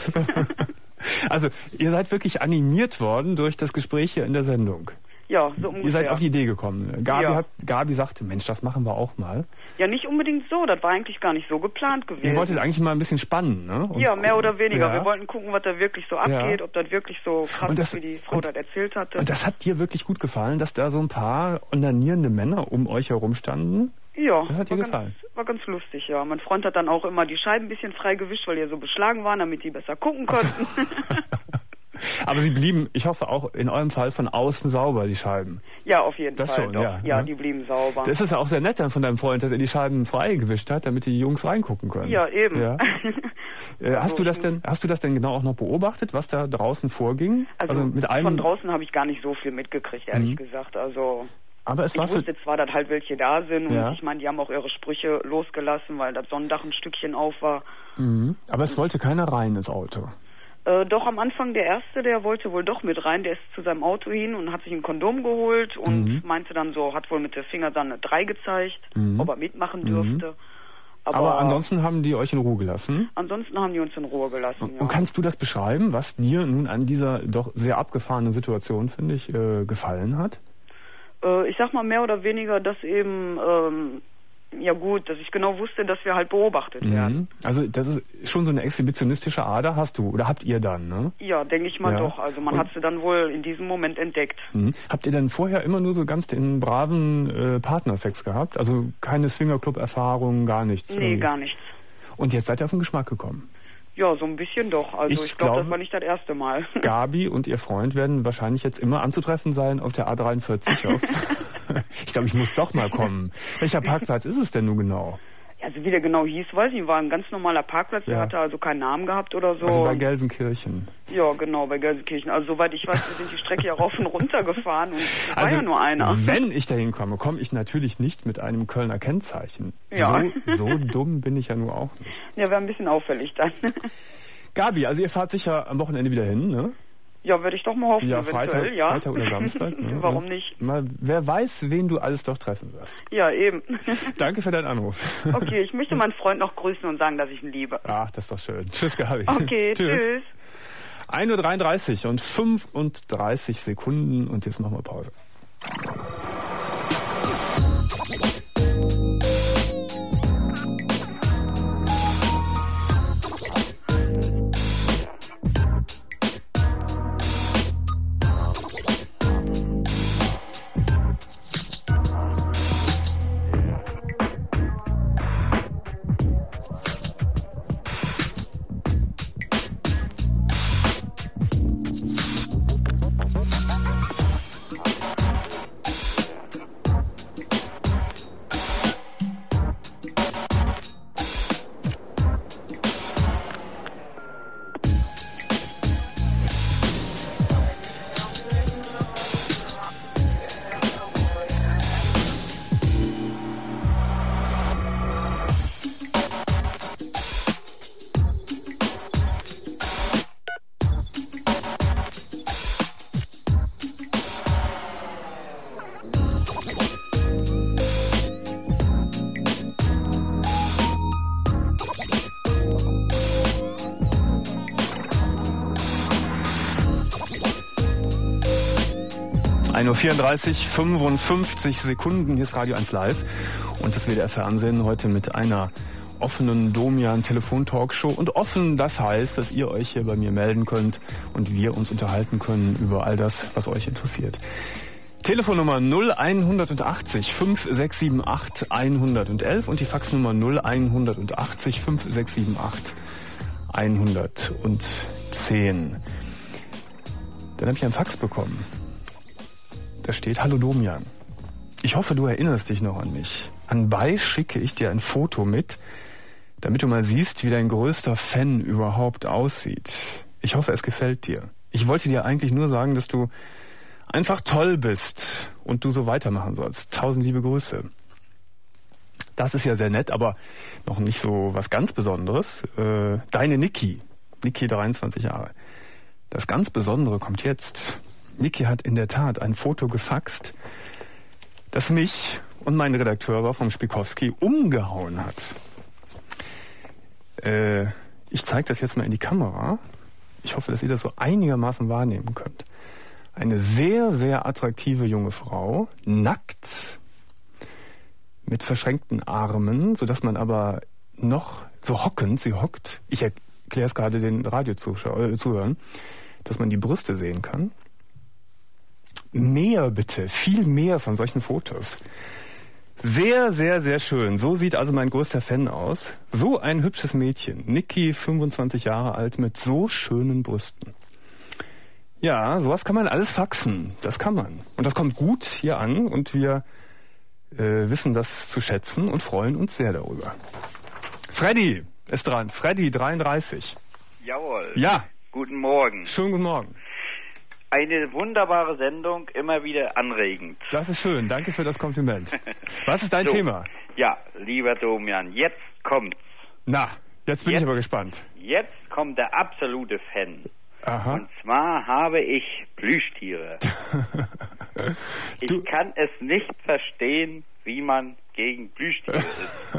Also, ihr seid wirklich animiert worden durch das Gespräch hier in der Sendung. Ja, so ungefähr. Ihr seid auf die Idee gekommen. Gabi sagte, Mensch, das machen wir auch mal. Ja, nicht unbedingt so. Das war eigentlich gar nicht so geplant gewesen. Ihr wolltet eigentlich mal ein bisschen spannen, ne? Und ja, mehr oder weniger. Ja. Wir wollten gucken, was da wirklich so abgeht, ob das wirklich so krass ist, wie die Frau das erzählt hatte. Und das hat dir wirklich gut gefallen, dass da so ein paar onanierende Männer um euch herum standen? Ja. Das hat dir gefallen? War ganz lustig, ja. Mein Freund hat dann auch immer die Scheiben ein bisschen frei gewischt, weil die so beschlagen waren, damit die besser gucken konnten. Aber sie blieben, ich hoffe auch in eurem Fall, von außen sauber, die Scheiben. Ja, auf jeden Fall. Schon, doch. Ja, ja, die blieben sauber. Das ist ja auch sehr nett dann von deinem Freund, dass er die Scheiben frei gewischt hat, damit die Jungs reingucken können. Ja, eben. Ja. Hast du das denn genau auch noch beobachtet, was da draußen vorging? Also mit von draußen habe ich gar nicht so viel mitgekriegt, ehrlich gesagt. Also aber es war ich wusste zwar, dass halt welche da sind und ich meine, die haben auch ihre Sprüche losgelassen, weil das Sonnendach ein Stückchen auf war. Aber es wollte keiner rein ins Auto. Doch, am Anfang der Erste, der wollte wohl doch mit rein. Der ist zu seinem Auto hin und hat sich ein Kondom geholt und meinte dann so, hat wohl mit der Finger dann eine 3 gezeigt, ob er mitmachen dürfte. Aber ansonsten haben die euch in Ruhe gelassen? Ansonsten haben die uns in Ruhe gelassen, Und kannst du das beschreiben, was dir nun an dieser doch sehr abgefahrenen Situation, finde ich, gefallen hat? Ich sag mal mehr oder weniger, dass eben, dass ich genau wusste, dass wir halt beobachtet werden. Also das ist schon so eine exhibitionistische Ader hast du, oder habt ihr dann, ne? Ja, denke ich mal doch. Also man hat sie dann wohl in diesem Moment entdeckt. Habt ihr dann vorher immer nur so ganz den braven Partnersex gehabt? Also keine Swingerclub-Erfahrung, gar nichts? Nee, gar nichts. Und jetzt seid ihr auf den Geschmack gekommen? Ja, so ein bisschen doch. Also ich glaube, das war nicht das erste Mal. Gabi und ihr Freund werden wahrscheinlich jetzt immer anzutreffen sein auf der A43. Ich glaube, ich muss doch mal kommen. Welcher Parkplatz ist es denn nun genau? Also wie der genau hieß, weiß ich nicht. War ein ganz normaler Parkplatz. Der hatte also keinen Namen gehabt oder so. Also bei Gelsenkirchen. Ja, genau, bei Gelsenkirchen. Also soweit ich weiß, wir sind die Strecke ja rauf und runter gefahren und es war ja nur einer. Wenn ich dahin komme, komme ich natürlich nicht mit einem Kölner Kennzeichen. Ja. So dumm bin ich ja nur auch nicht. Ja, wäre ein bisschen auffällig dann. Gabi, also ihr fahrt sicher am Wochenende wieder hin, ne? Ja, würde ich doch mal hoffen, ja, eventuell, Freitag oder Samstag. Ne? Warum nicht? Mal, wer weiß, wen du alles doch treffen wirst. Ja, eben. Danke für deinen Anruf. Okay, ich möchte meinen Freund noch grüßen und sagen, dass ich ihn liebe. Ach, das ist doch schön. Tschüss, Gabi. Okay, tschüss. 1:33 und 35 Sekunden und jetzt machen wir Pause. Nur 34:55 Sekunden. Hier ist Radio 1 Live und das WDR Fernsehen heute mit einer offenen Domian-Telefon-Talkshow. Und offen, das heißt, dass ihr euch hier bei mir melden könnt und wir uns unterhalten können über all das, was euch interessiert. Telefonnummer 0180 5678 111 und die Faxnummer 0180 5678 110. Dann habe ich einen Fax bekommen. Da steht: Hallo Domian, ich hoffe, du erinnerst dich noch an mich. Anbei schicke ich dir ein Foto mit, damit du mal siehst, wie dein größter Fan überhaupt aussieht. Ich hoffe, es gefällt dir. Ich wollte dir eigentlich nur sagen, dass du einfach toll bist und du so weitermachen sollst. 1000 liebe Grüße. Das ist ja sehr nett, aber noch nicht so was ganz Besonderes. Deine Niki, 23 Jahre. Das ganz Besondere kommt jetzt. Niki hat in der Tat ein Foto gefaxt, das mich und meinen Redakteur Wolfram Spikowski umgehauen hat. Ich zeige das jetzt mal in die Kamera. Ich hoffe, dass ihr das so einigermaßen wahrnehmen könnt. Eine sehr, sehr attraktive junge Frau, nackt, mit verschränkten Armen, sodass man aber noch so hockend, sie hockt, ich erkläre es gerade den Radiozuhörern, dass man die Brüste sehen kann. Mehr bitte, viel mehr von solchen Fotos. Sehr, sehr, sehr schön. So sieht also mein größter Fan aus. So ein hübsches Mädchen. Niki, 25 Jahre alt, mit so schönen Brüsten. Ja, sowas kann man alles faxen. Das kann man. Und das kommt gut hier an und wir wissen das zu schätzen und freuen uns sehr darüber. Freddy ist dran. Freddy, 33. Jawohl. Ja. Guten Morgen. Schönen guten Morgen. Eine wunderbare Sendung, immer wieder anregend. Das ist schön, danke für das Kompliment. Was ist dein Thema? Ja, lieber Domian, jetzt kommt's. Na, Jetzt bin ich aber gespannt. Jetzt kommt der absolute Fan. Aha. Und zwar habe ich Plüschtiere. Ich kann es nicht verstehen, wie man gegen Plüschtiere ist.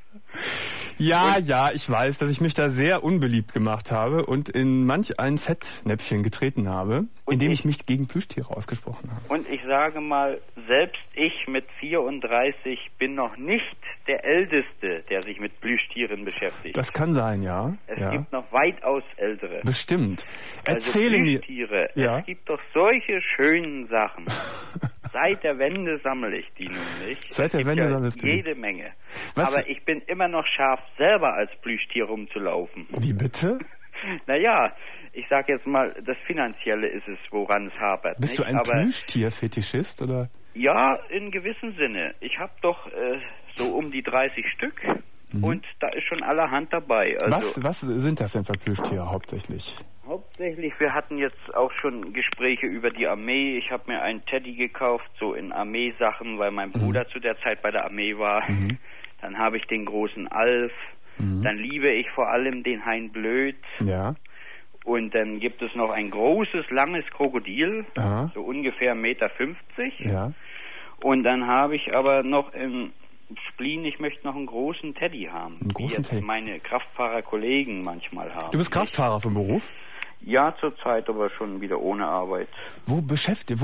Ja, ich weiß, dass ich mich da sehr unbeliebt gemacht habe und in manch ein Fettnäpfchen getreten habe, indem ich mich gegen Plüschtiere ausgesprochen habe. Und ich sage mal, selbst ich mit 34 bin noch nicht der Älteste, der sich mit Plüschtieren beschäftigt. Das kann sein, ja. Es gibt noch weitaus Ältere. Bestimmt. Erzähle mir. Plüschtiere, es gibt doch solche schönen Sachen. Seit der Wende sammle ich die nun nicht. Seit der Wende sammelst du jede Menge. Was? Aber ich bin immer noch scharf, selber als Plüschtier rumzulaufen. Wie bitte? Naja, ich sag jetzt mal, das Finanzielle ist es, woran es hapert. Bist du ein Plüschtier-Fetischist, oder? Ja, in gewissem Sinne. Ich habe doch so um die 30 Stück und da ist schon allerhand dabei. Also, was sind das denn für Plüschtiere hauptsächlich? Hauptsächlich, wir hatten jetzt auch schon Gespräche über die Armee. Ich habe mir einen Teddy gekauft, so in Armeesachen, weil mein Bruder zu der Zeit bei der Armee war. Dann habe ich den großen Alf. Dann liebe ich vor allem den Hein Blöd. Ja. Und dann gibt es noch ein großes, langes Krokodil, so ungefähr 1,50 Meter. Ja. Und dann habe ich aber noch im Spleen, ich möchte noch einen großen Teddy haben. Einen großen Teddy? Meine Kraftfahrerkollegen manchmal haben. Du bist Kraftfahrer vom Beruf? Ja, zurzeit, aber schon wieder ohne Arbeit. Wo beschäftigst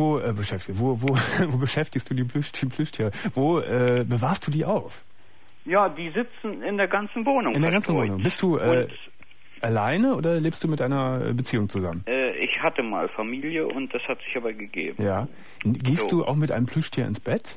du die Plüschtiere? Wo bewahrst du die auf? Ja, die sitzen in der ganzen Wohnung. In der ganzen Wohnung. Bist du alleine oder lebst du mit einer Beziehung zusammen? Ich hatte mal Familie und das hat sich aber gegeben. Ja. Gehst du auch mit einem Plüschtier ins Bett?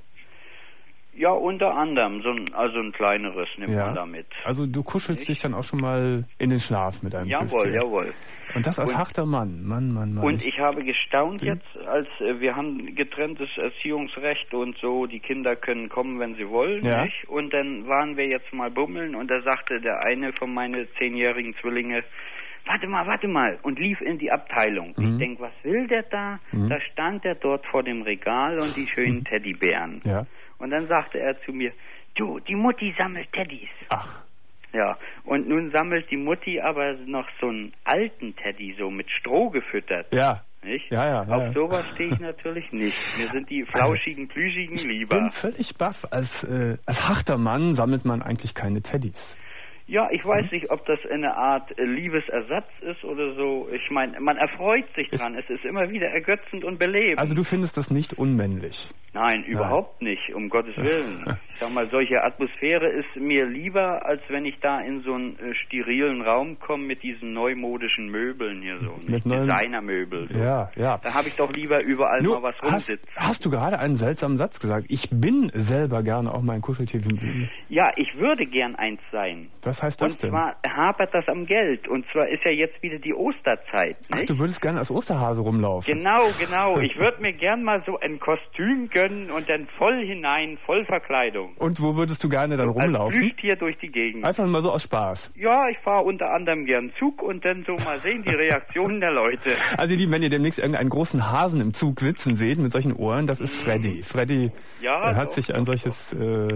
Ja, unter anderem. Also ein kleineres nimmt man da mit. Also du kuschelst dich dann auch schon mal in den Schlaf mit einem Plüschtier? Jawohl. Und das als harter Mann. Mann. Und ich habe gestaunt jetzt, als wir haben getrenntes Erziehungsrecht und so, die Kinder können kommen, wenn sie wollen, nicht? Und dann waren wir jetzt mal bummeln und da sagte der eine von meinen 10-jährigen Zwillinge, warte mal, und lief in die Abteilung. Ich denke, was will der da? Da stand er dort vor dem Regal und die schönen Teddybären. Ja. Und dann sagte er zu mir, du, die Mutti sammelt Teddys. Ach. Ja, und nun sammelt die Mutti aber noch so einen alten Teddy, so mit Stroh gefüttert. Ja. Nicht? Ja. Auf sowas stehe ich natürlich nicht. Mir sind die flauschigen, plüschigen lieber. Ich bin völlig baff. Als harter Mann sammelt man eigentlich keine Teddys. Ja, ich weiß nicht, ob das eine Art Liebesersatz ist oder so. Ich meine, man erfreut sich dran. Es ist immer wieder ergötzend und belebend. Also du findest das nicht unmännlich? Nein, überhaupt nicht, um Gottes Willen. Ich sag mal, solche Atmosphäre ist mir lieber, als wenn ich da in so einen sterilen Raum komme mit diesen neumodischen Möbeln hier so. Mit Designermöbel. So. Ja. Da habe ich doch lieber überall mal was rumsitzen. Hast du gerade einen seltsamen Satz gesagt? Ich bin selber gerne auch mein Kuscheltier. Ja, ich würde gern eins sein. Was heißt das denn? Und zwar hapert das am Geld. Und zwar ist ja jetzt wieder die Osterzeit. Ach, du würdest gerne als Osterhase rumlaufen? Genau. Ich würde mir gern mal so ein Kostüm gönnen und dann voll Verkleidung. Und wo würdest du gerne dann rumlaufen? Als Plüschtier durch die Gegend. Einfach mal so aus Spaß? Ja, ich fahre unter anderem gern Zug und dann so mal sehen die Reaktionen der Leute. Also wenn ihr demnächst irgendeinen großen Hasen im Zug sitzen seht mit solchen Ohren, das ist Freddy. Freddy hat sich ein solches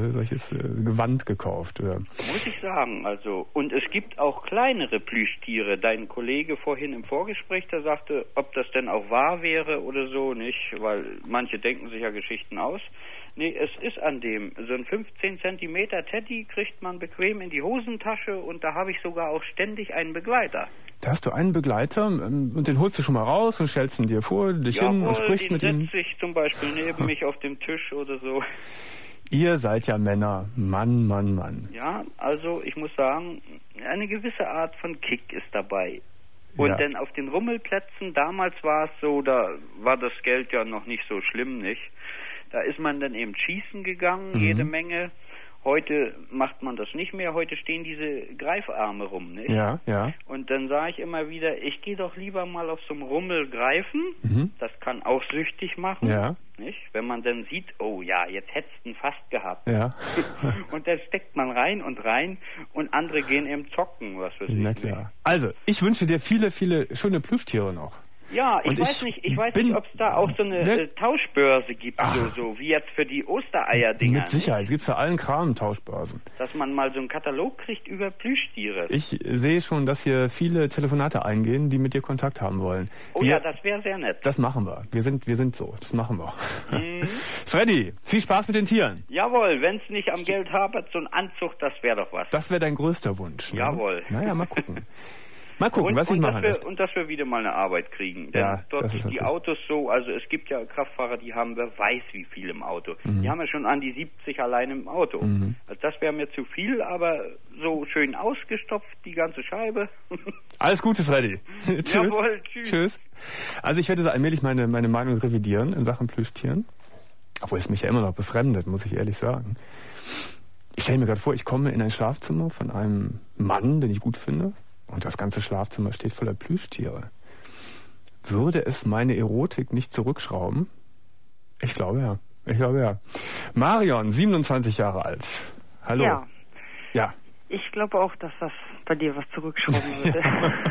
Gewand gekauft. Oder? Muss ich sagen, also. Und es gibt auch kleinere Plüschtiere. Dein Kollege vorhin im Vorgespräch, der sagte, ob das denn auch wahr wäre oder so, nicht? Weil manche denken sich ja Geschichten aus. Nee, es ist an dem. So ein 15 Zentimeter Teddy kriegt man bequem in die Hosentasche und da habe ich sogar auch ständig einen Begleiter. Da hast du einen Begleiter und den holst du schon mal raus und stellst ihn dir vor, dich hin und sprichst mit ihm. Den setze ich zum Beispiel neben mich auf dem Tisch oder so. Ihr seid ja Männer. Mann. Ja, also ich muss sagen, eine gewisse Art von Kick ist dabei. Und dann auf den Rummelplätzen, damals war es so, da war das Geld ja noch nicht so schlimm, nicht? Da ist man dann eben schießen gegangen, jede Menge. Heute macht man das nicht mehr. Heute stehen diese Greifarme rum, nicht? Ja. Und dann sage ich immer wieder, ich gehe doch lieber mal auf so einem Rummel greifen. Das kann auch süchtig machen, nicht? Wenn man dann sieht, oh ja, jetzt hättest du ihn fast gehabt. Ja. Und dann steckt man rein und andere gehen eben zocken, was weiß ich. Na klar. Also, ich wünsche dir viele, viele schöne Plüschtiere noch. Ja, ich weiß nicht, ob es da auch so eine Tauschbörse gibt, so wie jetzt für die Ostereier-Dinger. Mit Sicherheit, es gibt für allen Kram Tauschbörsen. Dass man mal so einen Katalog kriegt über Plüschtiere. Ich sehe schon, dass hier viele Telefonate eingehen, die mit dir Kontakt haben wollen. Das wäre sehr nett. Das machen wir. Wir sind so, das machen wir. Freddy, viel Spaß mit den Tieren. Jawohl, wenn es nicht am Geld hapert, so ein Anzug, das wäre doch was. Das wäre dein größter Wunsch. Ne? Jawohl. Naja, mal gucken. Was ich machen lässt. Und dass wir wieder mal eine Arbeit kriegen. Denn dort sind die Autos so, also es gibt ja Kraftfahrer, die haben wer weiß wie viel im Auto. Die haben ja schon an die 70 allein im Auto. Also das wäre mir zu viel, aber so schön ausgestopft, die ganze Scheibe. Alles Gute, Freddy. Tschüss. Jawohl, Tschüss. Also ich werde so allmählich meine Meinung revidieren in Sachen Plüschtieren. Obwohl es mich ja immer noch befremdet, muss ich ehrlich sagen. Ich stelle mir gerade vor, ich komme in ein Schlafzimmer von einem Mann, den ich gut finde. Und das ganze Schlafzimmer steht voller Plüschtiere. Würde es meine Erotik nicht zurückschrauben? Ich glaube ja. Marion, 27 Jahre alt. Hallo. Ja. Ich glaube auch, dass das bei dir was zurückschrauben würde.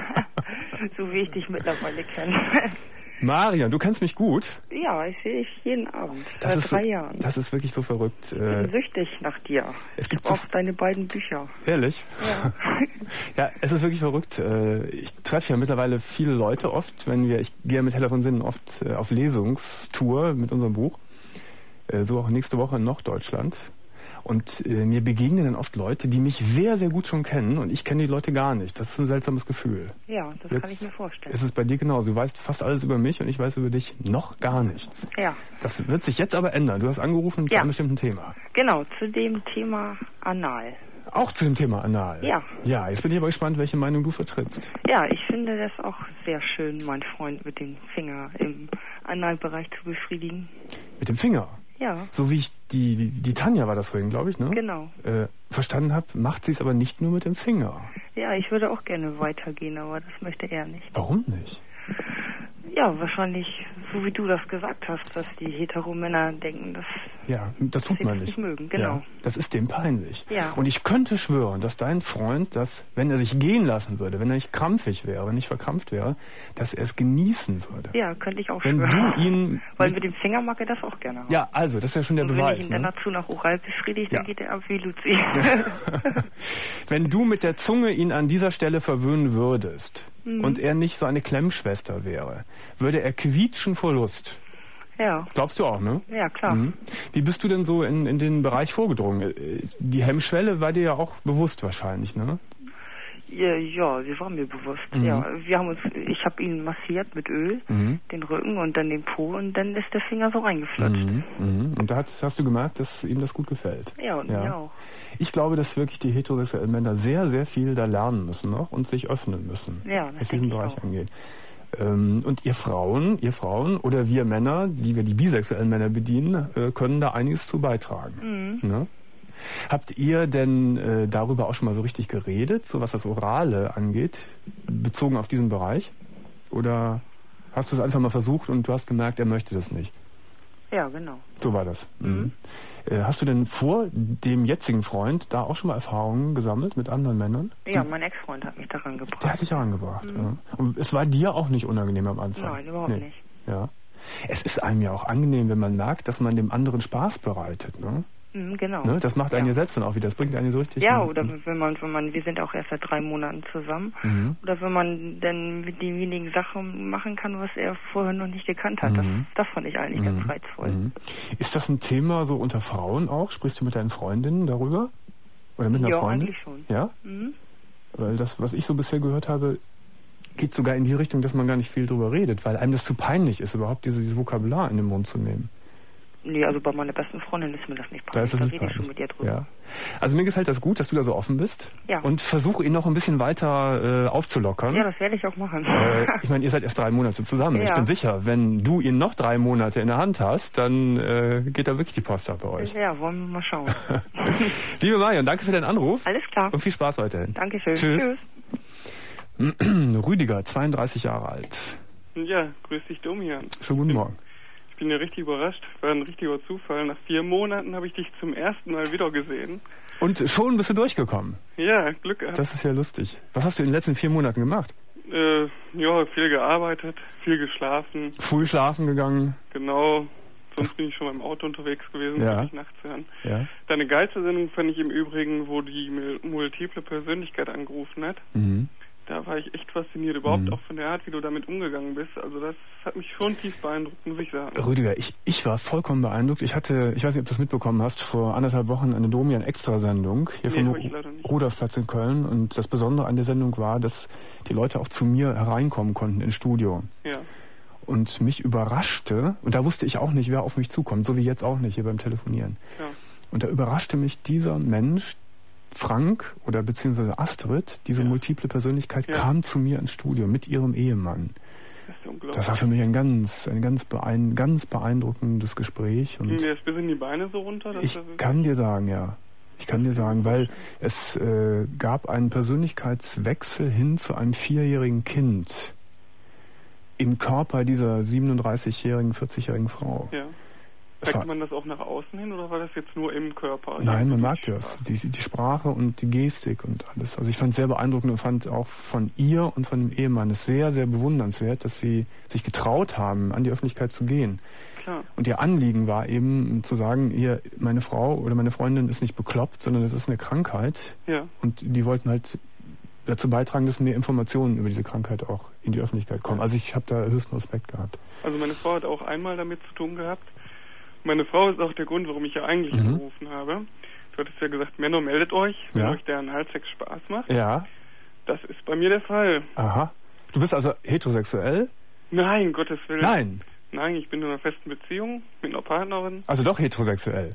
So wie ich dich mittlerweile kenne. Marion, du kennst mich gut. Ja, ich sehe dich jeden Abend. Seit 3 Jahren. Das ist wirklich so verrückt. Ich bin süchtig nach dir. Es gibt auch deine beiden Bücher. Ehrlich? Ja. Ja, es ist wirklich verrückt. Ich treffe ja mittlerweile viele Leute oft, ich gehe mit Hella von Sinnen oft auf Lesungstour mit unserem Buch. So auch nächste Woche in Norddeutschland. Und mir begegnen dann oft Leute, die mich sehr, sehr gut schon kennen und ich kenne die Leute gar nicht. Das ist ein seltsames Gefühl. Ja, das kann ich mir vorstellen. Ist es bei dir genauso? Du weißt fast alles über mich und ich weiß über dich noch gar nichts. Ja. Das wird sich jetzt aber ändern. Du hast angerufen zu einem bestimmten Thema. Genau, zu dem Thema Anal. Auch zu dem Thema Anal? Ja. Ja, jetzt bin ich aber gespannt, welche Meinung du vertrittst. Ja, ich finde das auch sehr schön, meinen Freund mit dem Finger im Analbereich zu befriedigen. Mit dem Finger? Ja. So wie ich die Tanja war das vorhin, glaube ich, ne? Genau. Verstanden habe, macht sie es aber nicht nur mit dem Finger. Ja, ich würde auch gerne weitergehen, aber das möchte er nicht. Warum nicht? Ja, wahrscheinlich, so wie du das gesagt hast, dass die Heteromänner denken, dass das tut man nicht mögen. Genau. Ja, das ist dem peinlich. Ja. Und ich könnte schwören, dass dein Freund das, wenn er sich gehen lassen würde, wenn er nicht krampfig wäre, wenn nicht verkrampft wäre, dass er es genießen würde. Ja, könnte ich auch wenn schwören. Du ihn weil mit dem Finger mag er das auch gerne haben. Ja, also, das ist ja schon der Beweis. Wenn ich ihn dann dazu nach Oral befriedigt, dann geht er ab wie Luzi. Wenn du mit der Zunge ihn an dieser Stelle verwöhnen würdest und er nicht so eine Klemmschwester wäre, würde er quietschen vor Lust. Ja. Glaubst du auch, ne? Ja, klar. Wie bist du denn so in den Bereich vorgedrungen? Die Hemmschwelle war dir ja auch bewusst wahrscheinlich, ne? Ja, sie war mir bewusst. Ja, ich habe ihn massiert mit Öl, den Rücken und dann den Po und dann ist der Finger so reingeflutscht. Und da hast du gemerkt, dass ihm das gut gefällt. Ja, und mir auch. Ich glaube, dass wirklich die heterosexuellen Männer sehr, sehr viel da lernen müssen noch und sich öffnen müssen, was diesen Bereich angeht. Und ihr Frauen oder wir Männer, die wir die bisexuellen Männer bedienen, können da einiges zu beitragen. Ne? Habt ihr denn darüber auch schon mal so richtig geredet, so was das Orale angeht, bezogen auf diesen Bereich? Oder hast du es einfach mal versucht und du hast gemerkt, er möchte das nicht? Ja, genau. So war das. Hast du denn vor dem jetzigen Freund da auch schon mal Erfahrungen gesammelt mit anderen Männern? Ja, mein Ex-Freund hat mich daran gebracht. Der hat dich daran gebracht. Ja. Und es war dir auch nicht unangenehm am Anfang? Nein, überhaupt nicht. Ja. Es ist einem ja auch angenehm, wenn man merkt, dass man dem anderen Spaß bereitet, ne? Genau. Ne? Das macht einen ja selbst dann auch wieder, das bringt einen so richtig... Ja, oder wenn man, wir sind auch erst seit 3 Monaten zusammen, oder wenn man dann mit demjenigen Sachen machen kann, was er vorher noch nicht gekannt hat. Das fand ich eigentlich ganz reizvoll. Ist das ein Thema so unter Frauen auch? Sprichst du mit deinen Freundinnen darüber? Oder mit einer Freundin? Ja, eigentlich schon. Ja? Weil das, was ich so bisher gehört habe, geht sogar in die Richtung, dass man gar nicht viel drüber redet, weil einem das zu peinlich ist, überhaupt dieses Vokabular in den Mund zu nehmen. Nee, also bei meiner besten Freundin ist mir das nicht peinlich. Da ist das nicht rede ich schon mit ihr drüber. Ja. Also mir gefällt das gut, dass du da so offen bist. Ja. Und versuche ihn noch ein bisschen weiter aufzulockern. Ja, das werde ich auch machen. Ich meine, ihr seid erst 3 Monate zusammen. Ja. Ich bin sicher, wenn du ihn noch 3 Monate in der Hand hast, dann geht da wirklich die Post ab bei euch. Ja, wollen wir mal schauen. Liebe Marion, danke für deinen Anruf. Alles klar. Und viel Spaß weiterhin. Dankeschön. Tschüss. Rüdiger, 32 Jahre alt. Ja, grüß dich, Domian. Schönen guten Morgen. Ich bin ja richtig überrascht. War ein richtiger Zufall. Nach 4 Monaten habe ich dich zum ersten Mal wieder gesehen. Und schon bist du durchgekommen? Ja, Glück gehabt. Das ist ja lustig. Was hast du in den letzten 4 Monaten gemacht? Ja, viel gearbeitet, viel geschlafen. Früh schlafen gegangen. Genau. Sonst bin ich schon beim Auto unterwegs gewesen, kann ich nachts hören. Ja. Deine geilste Sendung fand ich im Übrigen, wo die multiple Persönlichkeit angerufen hat. Mhm. Da war ich echt fasziniert, überhaupt auch von der Art, wie du damit umgegangen bist. Also das hat mich schon tief beeindruckt, muss ich sagen. Rüdiger, ich war vollkommen beeindruckt. Ich weiß nicht, ob du das mitbekommen hast, vor 1,5 Wochen eine Domian-Extra-Sendung hier vom Rudolfplatz in Köln. Und das Besondere an der Sendung war, dass die Leute auch zu mir hereinkommen konnten ins Studio. Ja. Und mich überraschte, und da wusste ich auch nicht, wer auf mich zukommt, so wie jetzt auch nicht hier beim Telefonieren. Ja. Und da überraschte mich dieser Mensch, Frank oder beziehungsweise Astrid, diese multiple Persönlichkeit, kam zu mir ins Studio mit ihrem Ehemann. Das ist unglaublich. Das war für mich ein ganz beeindruckendes Gespräch. Und ging dir das bis in die Beine so runter? Ich kann dir sagen, ja. Ich kann dir sagen, weil es gab einen Persönlichkeitswechsel hin zu einem 4-jährigen Kind im Körper dieser 37-jährigen, 40-jährigen Frau. Ja. Zeigt man das auch nach außen hin oder war das jetzt nur im Körper? Nein, man merkt das. Die Sprache und die Gestik und alles. Also ich fand es sehr beeindruckend und fand auch von ihr und von dem Ehemann es sehr, sehr bewundernswert, dass sie sich getraut haben, an die Öffentlichkeit zu gehen. Klar. Und ihr Anliegen war eben zu sagen, hier, meine Frau oder meine Freundin ist nicht bekloppt, sondern es ist eine Krankheit. Ja. Und die wollten halt dazu beitragen, dass mehr Informationen über diese Krankheit auch in die Öffentlichkeit kommen. Also ich habe da höchsten Respekt gehabt. Also meine Frau hat auch einmal damit zu tun gehabt. Meine Frau ist auch der Grund, warum ich ja eigentlich angerufen habe. Du hattest ja gesagt, Männer, meldet euch, wenn euch der Analsex Spaß macht. Ja. Das ist bei mir der Fall. Aha. Du bist also heterosexuell? Nein, Gottes Willen. Nein. Nein, ich bin in einer festen Beziehung mit einer Partnerin. Also doch heterosexuell?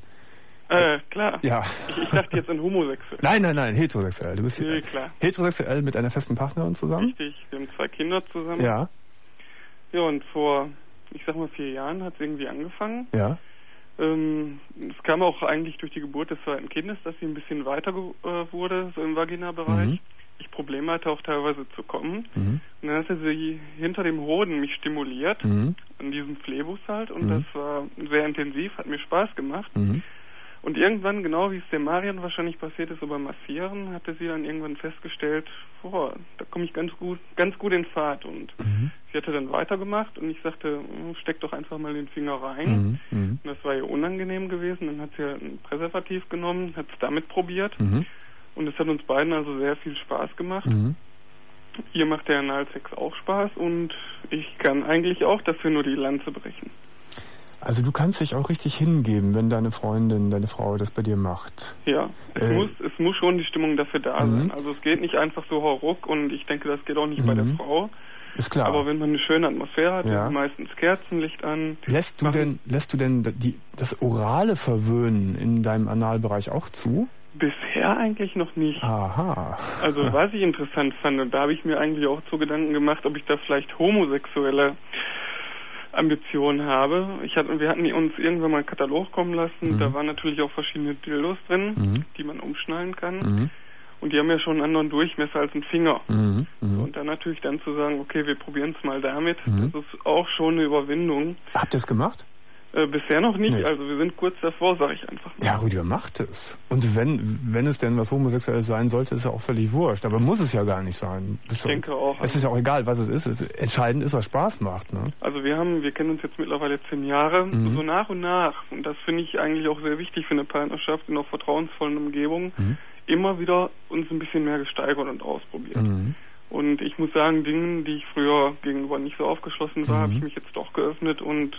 Klar. Ja. Ich dachte jetzt an homosexuell. Nein, heterosexuell. Du bist klar. Heterosexuell mit einer festen Partnerin zusammen? Richtig, wir haben 2 Kinder zusammen. Ja. Ja, und vor, ich sag mal 4 Jahren hat es irgendwie angefangen. Ja. Es kam auch eigentlich durch die Geburt des 2. Kindes, dass sie ein bisschen weiter wurde, so im Vagina-Bereich. Mhm. Ich Probleme hatte auch teilweise zu kommen. Mhm. Und dann hatte sie hinter dem Hoden mich stimuliert, an diesem Phlebus halt. Und das war sehr intensiv, hat mir Spaß gemacht. Mhm. Und irgendwann, genau wie es der Marian wahrscheinlich passiert ist, so beim Massieren, hatte sie dann irgendwann festgestellt, da komme ich ganz gut in Fahrt. Und sie hatte dann weitergemacht und ich sagte, steck doch einfach mal den Finger rein. Und das war ihr unangenehm gewesen. Dann hat sie ein Präservativ genommen, hat es damit probiert. Und es hat uns beiden also sehr viel Spaß gemacht. Ihr macht der Analsex auch Spaß und ich kann eigentlich auch dafür nur die Lanze brechen. Also du kannst dich auch richtig hingeben, wenn deine Freundin, deine Frau das bei dir macht. Ja, es muss schon die Stimmung dafür da sein. Also es geht nicht einfach so ruck und ich denke, das geht auch nicht bei der Frau. Ist klar. Aber wenn man eine schöne Atmosphäre hat, meistens Kerzenlicht an. Lässt du denn das orale Verwöhnen in deinem Analbereich auch zu? Bisher eigentlich noch nicht. Aha. Also was ich interessant fand, und da habe ich mir eigentlich auch zu Gedanken gemacht, ob ich da vielleicht homosexuelle Ambitionen habe. Wir hatten uns irgendwann mal einen Katalog kommen lassen, da waren natürlich auch verschiedene Dildos drin, die man umschnallen kann. Und die haben ja schon einen anderen Durchmesser als ein Finger. Und dann natürlich dann zu sagen, okay, wir probieren es mal damit, das ist auch schon eine Überwindung. Habt ihr es gemacht? Bisher noch nicht, also wir sind kurz davor, sage ich einfach mal. Ja, Rüdiger, macht es. Und wenn es denn was Homosexuelles sein sollte, ist ja auch völlig wurscht. Aber muss es ja gar nicht sein. Ich denke auch. Es ist ja auch egal, was es ist. Entscheidend ist, was Spaß macht. Ne? Also wir kennen uns jetzt mittlerweile 10 Jahre, so nach und nach. Und das finde ich eigentlich auch sehr wichtig für eine Partnerschaft in einer vertrauensvollen Umgebung. Immer wieder uns ein bisschen mehr gesteigert und ausprobiert. Und ich muss sagen, Dingen, die ich früher gegenüber nicht so aufgeschlossen war, habe ich mich jetzt doch geöffnet und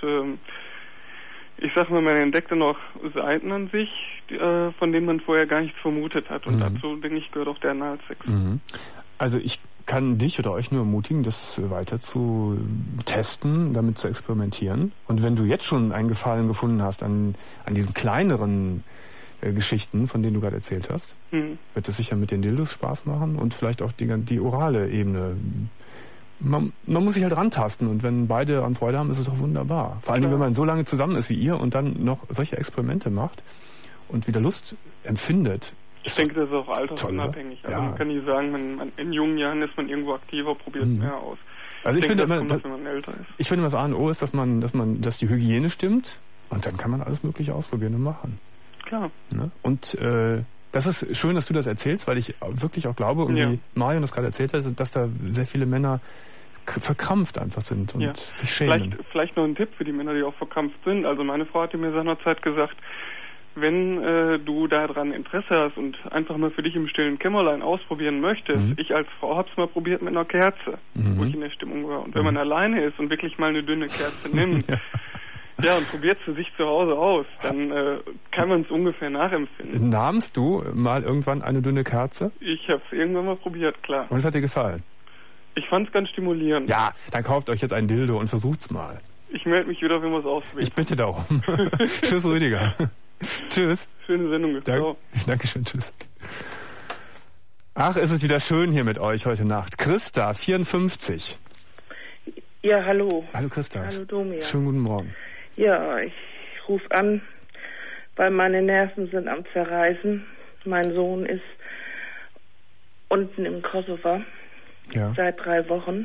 ich sag mal, man entdeckt dann auch Seiten an sich, von denen man vorher gar nichts vermutet hat. Und dazu, denke ich, gehört auch der Analsex. Also ich kann dich oder euch nur ermutigen, das weiter zu testen, damit zu experimentieren. Und wenn du jetzt schon einen Gefallen gefunden hast an diesen kleineren Geschichten, von denen du gerade erzählt hast, wird es sicher mit den Dildos Spaß machen und vielleicht auch die orale Ebene. Man muss sich halt rantasten und wenn beide an Freude haben, ist es doch wunderbar. Vor allem, wenn man so lange zusammen ist wie ihr und dann noch solche Experimente macht und wieder Lust empfindet. Ich denke, das ist auch altersunabhängig. Also man kann nicht sagen, in jungen Jahren ist man irgendwo aktiver, probiert mehr aus. Also ich finde immer, wenn man älter ist. Ich finde, das A und O ist, dass die Hygiene stimmt und dann kann man alles Mögliche ausprobieren und machen. Klar. Ne? Und Das ist schön, dass du das erzählst, weil ich wirklich auch glaube, und wie Marion das gerade erzählt hat, dass da sehr viele Männer verkrampft einfach sind und sich schämen. Vielleicht noch ein Tipp für die Männer, die auch verkrampft sind. Also meine Frau hatte mir seinerzeit gesagt, wenn du daran Interesse hast und einfach mal für dich im stillen Kämmerlein ausprobieren möchtest, ich als Frau hab's mal probiert mit einer Kerze, wo ich in der Stimmung war. Und wenn man alleine ist und wirklich mal eine dünne Kerze nimmt, und probiert es für sich zu Hause aus, dann kann man es ungefähr nachempfinden. Nahmst du mal irgendwann eine dünne Kerze? Ich habe es irgendwann mal probiert, klar. Und es hat dir gefallen? Ich fand es ganz stimulierend. Ja, dann kauft euch jetzt ein Dildo und versucht's mal. Ich melde mich wieder, wenn wir es ausprobieren. Ich bitte darum. Tschüss, Rüdiger. Tschüss. Schöne Sendung. Dankeschön, tschüss. Ach, ist es wieder schön hier mit euch heute Nacht. Christa, 54. Ja, hallo. Hallo Christa. Hallo Domia. Schönen guten Morgen. Ja, ich rufe an, weil meine Nerven sind am Zerreißen. Mein Sohn ist unten im Kosovo seit 3 Wochen.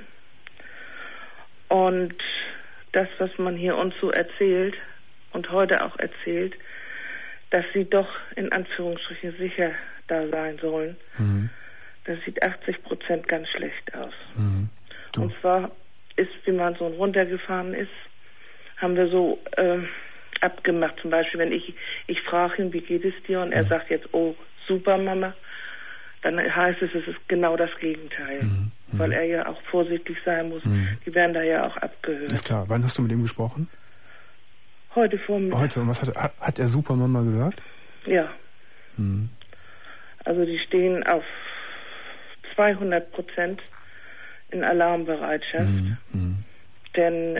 Und das, was man hier uns so erzählt und heute auch erzählt, dass sie doch in Anführungsstrichen sicher da sein sollen, das sieht 80% ganz schlecht aus. Und zwar ist, wie mein Sohn runtergefahren ist, haben wir so abgemacht. Zum Beispiel, wenn ich frage ihn, wie geht es dir? Und er sagt jetzt, oh, super, Mama. Dann heißt es ist genau das Gegenteil. Weil er ja auch vorsichtig sein muss. Die werden da ja auch abgehört. Ist klar. Wann hast du mit ihm gesprochen? Heute Vormittag. Heute. Und was hat er super Mama gesagt? Ja. Also die stehen auf 200% in Alarmbereitschaft. Denn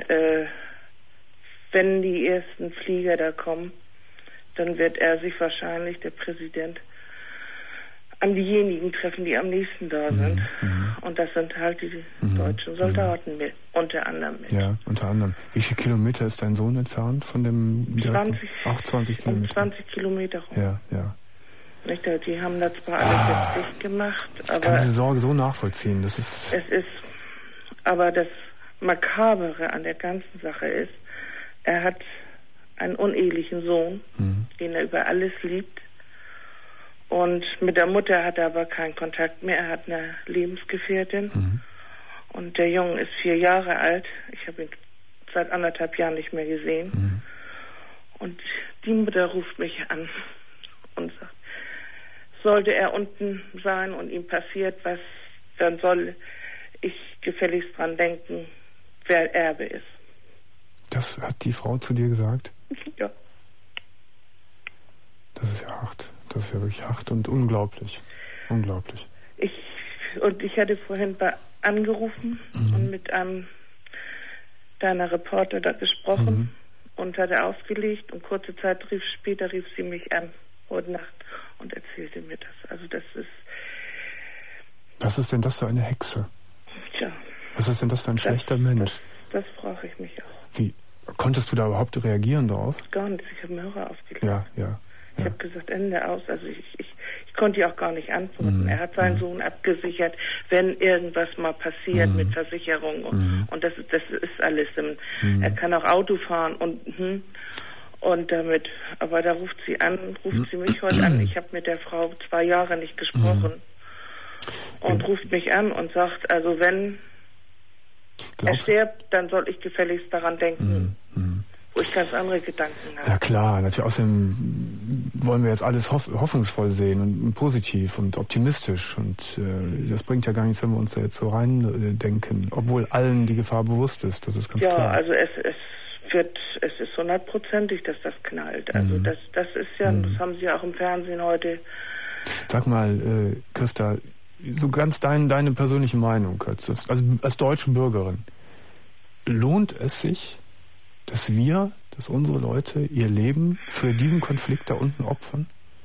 wenn die ersten Flieger da kommen, dann wird er sich wahrscheinlich, der Präsident, an diejenigen treffen, die am nächsten da sind. Und das sind halt die deutschen Soldaten mit, unter anderem mit. Ja, unter anderem. Wie viele Kilometer ist dein Sohn entfernt von dem... 20 Kilometer. 20 Kilometer rum. Ja. Nicht, die haben das zwar alles jetzt dicht gemacht, aber... Ich kann diese Sorge so nachvollziehen. Das ist... Es ist... Aber das Makabere an der ganzen Sache ist, er hat einen unehelichen Sohn, den er über alles liebt. Und mit der Mutter hat er aber keinen Kontakt mehr. Er hat eine Lebensgefährtin. Und der Junge ist 4 Jahre alt. Ich habe ihn seit 1,5 Jahren nicht mehr gesehen. Und die Mutter ruft mich an und sagt, sollte er unten sein und ihm passiert was, dann soll ich gefälligst dran denken, wer Erbe ist. Das hat die Frau zu dir gesagt? Ja. Das ist ja hart. Das ist ja wirklich hart und unglaublich. Unglaublich. Ich hatte vorhin angerufen und mit einem deiner Reporter da gesprochen und hatte aufgelegt und kurze Zeit später rief sie mich an, heute Nacht, und erzählte mir das. Also das ist... Was ist denn das für eine Hexe? Tja. Was ist denn das für ein schlechter Mensch? Das frage ich mich auch. Wie? Konntest du da überhaupt reagieren darauf? Gar nicht. Ich habe einen Hörer aufgelegt. Ja. Ich habe gesagt, Ende aus. Also ich konnte ja auch gar nicht antworten. Er hat seinen Sohn abgesichert, wenn irgendwas mal passiert mit Versicherung. Und das ist alles. Er kann auch Auto fahren und damit. Aber da ruft sie mich heute an. Ich habe mit der Frau 2 Jahre nicht gesprochen. Und ruft mich an und sagt, also wenn er stirbt, dann soll ich gefälligst daran denken, wo ich ganz andere Gedanken habe. Ja klar, natürlich. Außerdem wollen wir jetzt alles hoffnungsvoll sehen und positiv und optimistisch. Und das bringt ja gar nichts, wenn wir uns da jetzt so rein denken, obwohl allen die Gefahr bewusst ist. Das ist ganz klar. Ja, also es ist 100%ig, dass das knallt. Also das ist ja, das haben Sie ja auch im Fernsehen heute. Sag mal, Christa, so ganz deine persönliche Meinung, also als deutsche Bürgerin, lohnt es sich, dass unsere Leute ihr Leben für diesen Konflikt da unten opfern?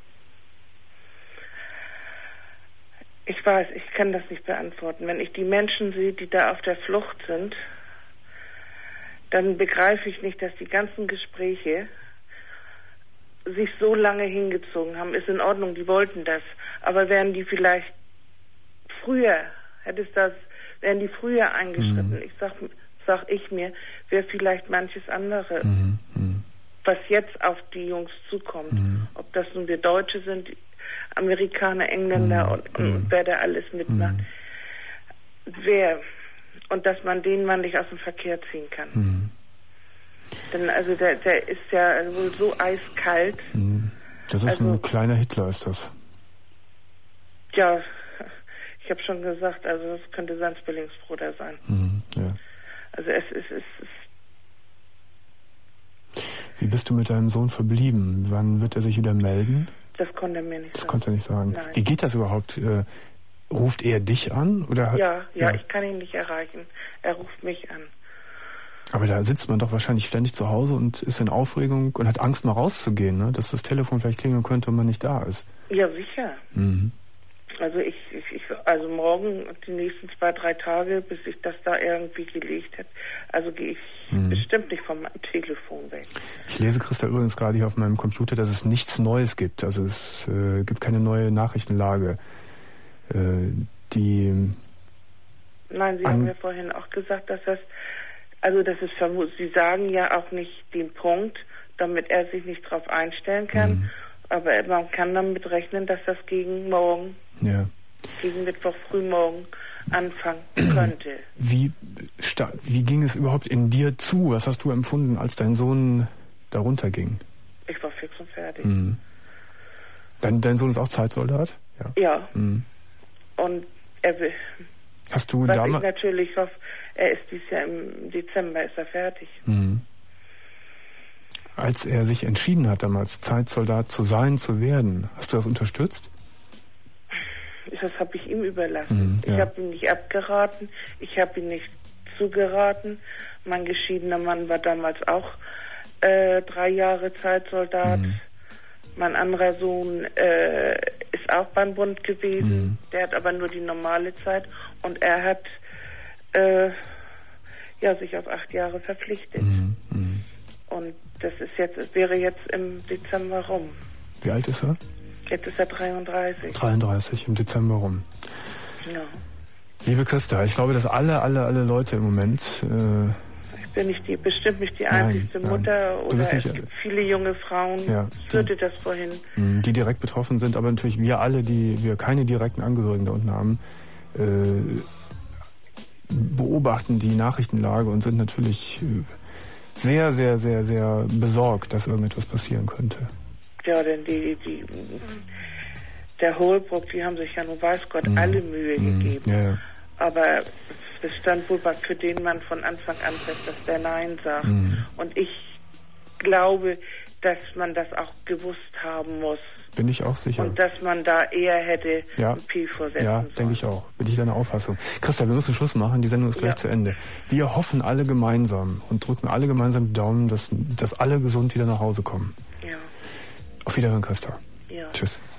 Ich weiß, ich kann das nicht beantworten. Wenn ich die Menschen sehe, die da auf der Flucht sind, dann begreife ich nicht, dass die ganzen Gespräche sich so lange hingezogen haben. Ist in Ordnung, die wollten das. Aber wären die vielleicht früher, wären die früher eingeschritten. Sag ich mir, wäre vielleicht manches andere, was jetzt auf die Jungs zukommt. Ob das nun wir Deutsche sind, Amerikaner, Engländer und wer da alles mitmacht. Und dass man den Mann nicht aus dem Verkehr ziehen kann. Denn also der ist ja wohl so eiskalt. Das ist ein kleiner Hitler, ist das. Ja, ich habe schon gesagt, also das könnte sein Zwillingsbruder sein. Ja. Also es ist. Wie bist du mit deinem Sohn verblieben? Wann wird er sich wieder melden? Das konnte er mir nicht sagen. Das konnte er nicht sagen. Nein. Wie geht das überhaupt? Ruft er dich an? Oder ja, ich kann ihn nicht erreichen. Er ruft mich an. Aber da sitzt man doch wahrscheinlich ständig zu Hause und ist in Aufregung und hat Angst, mal rauszugehen, ne? Dass das Telefon vielleicht klingeln könnte und man nicht da ist. Ja, sicher. Also also morgen die nächsten 2-3 Tage, bis ich das da irgendwie gelegt habe, also gehe ich bestimmt nicht von meinem Telefon weg. Ich lese, Christa, übrigens gerade hier auf meinem Computer, dass es nichts Neues gibt. Also es gibt keine neue Nachrichtenlage. Nein, Sie haben mir vorhin auch gesagt, dass Sie sagen ja auch nicht den Punkt, damit er sich nicht darauf einstellen kann, aber man kann damit rechnen, dass das gegen Mittwoch frühmorgen anfangen könnte. Wie ging es überhaupt in dir zu? Was hast du empfunden, als dein Sohn darunter ging? Ich war fix und fertig. Dein Sohn ist auch Zeitsoldat? Ja. Und er will. Hast du was ich natürlich hoffe, er ist dieses Jahr im Dezember ist er fertig. Als er sich entschieden hat, damals Zeitsoldat zu werden, hast du das unterstützt? Das habe ich ihm überlassen. Ich habe ihn nicht abgeraten, ich habe ihn nicht zugeraten. Mein geschiedener Mann war damals auch 3 Jahre Zeitsoldat. Mein anderer Sohn ist auch beim Bund gewesen. Der hat aber nur die normale Zeit. Und er hat sich auf 8 Jahre verpflichtet. Und das wäre jetzt im Dezember rum. Wie alt ist er? Jetzt ist er 33. 33, im Dezember rum. Ja. Liebe Christa, ich glaube, dass alle Leute im Moment... ich bin bestimmt nicht die einzige Mutter oder es gibt viele junge Frauen, ich hörte das vorhin. Die direkt betroffen sind, aber natürlich wir alle, die wir keine direkten Angehörigen da unten haben, beobachten die Nachrichtenlage und sind natürlich sehr, sehr, sehr, sehr besorgt, dass irgendetwas passieren könnte. Ja, denn der Holbrook, die haben sich ja nun weiß Gott alle Mühe gegeben. Ja. Aber es stand wohl für den Mann von Anfang an fest, dass der Nein sagt. Und ich glaube, dass man das auch gewusst haben muss. Bin ich auch sicher. Und dass man da eher hätte ein P vorsetzen sollen. Ja, denke ich auch. Bin ich deiner Auffassung. Christa, wir müssen Schluss machen. Die Sendung ist gleich zu Ende. Wir hoffen alle gemeinsam und drücken alle gemeinsam die Daumen, dass alle gesund wieder nach Hause kommen. Ja. Auf Wiederhören, Christa. Ja. Tschüss.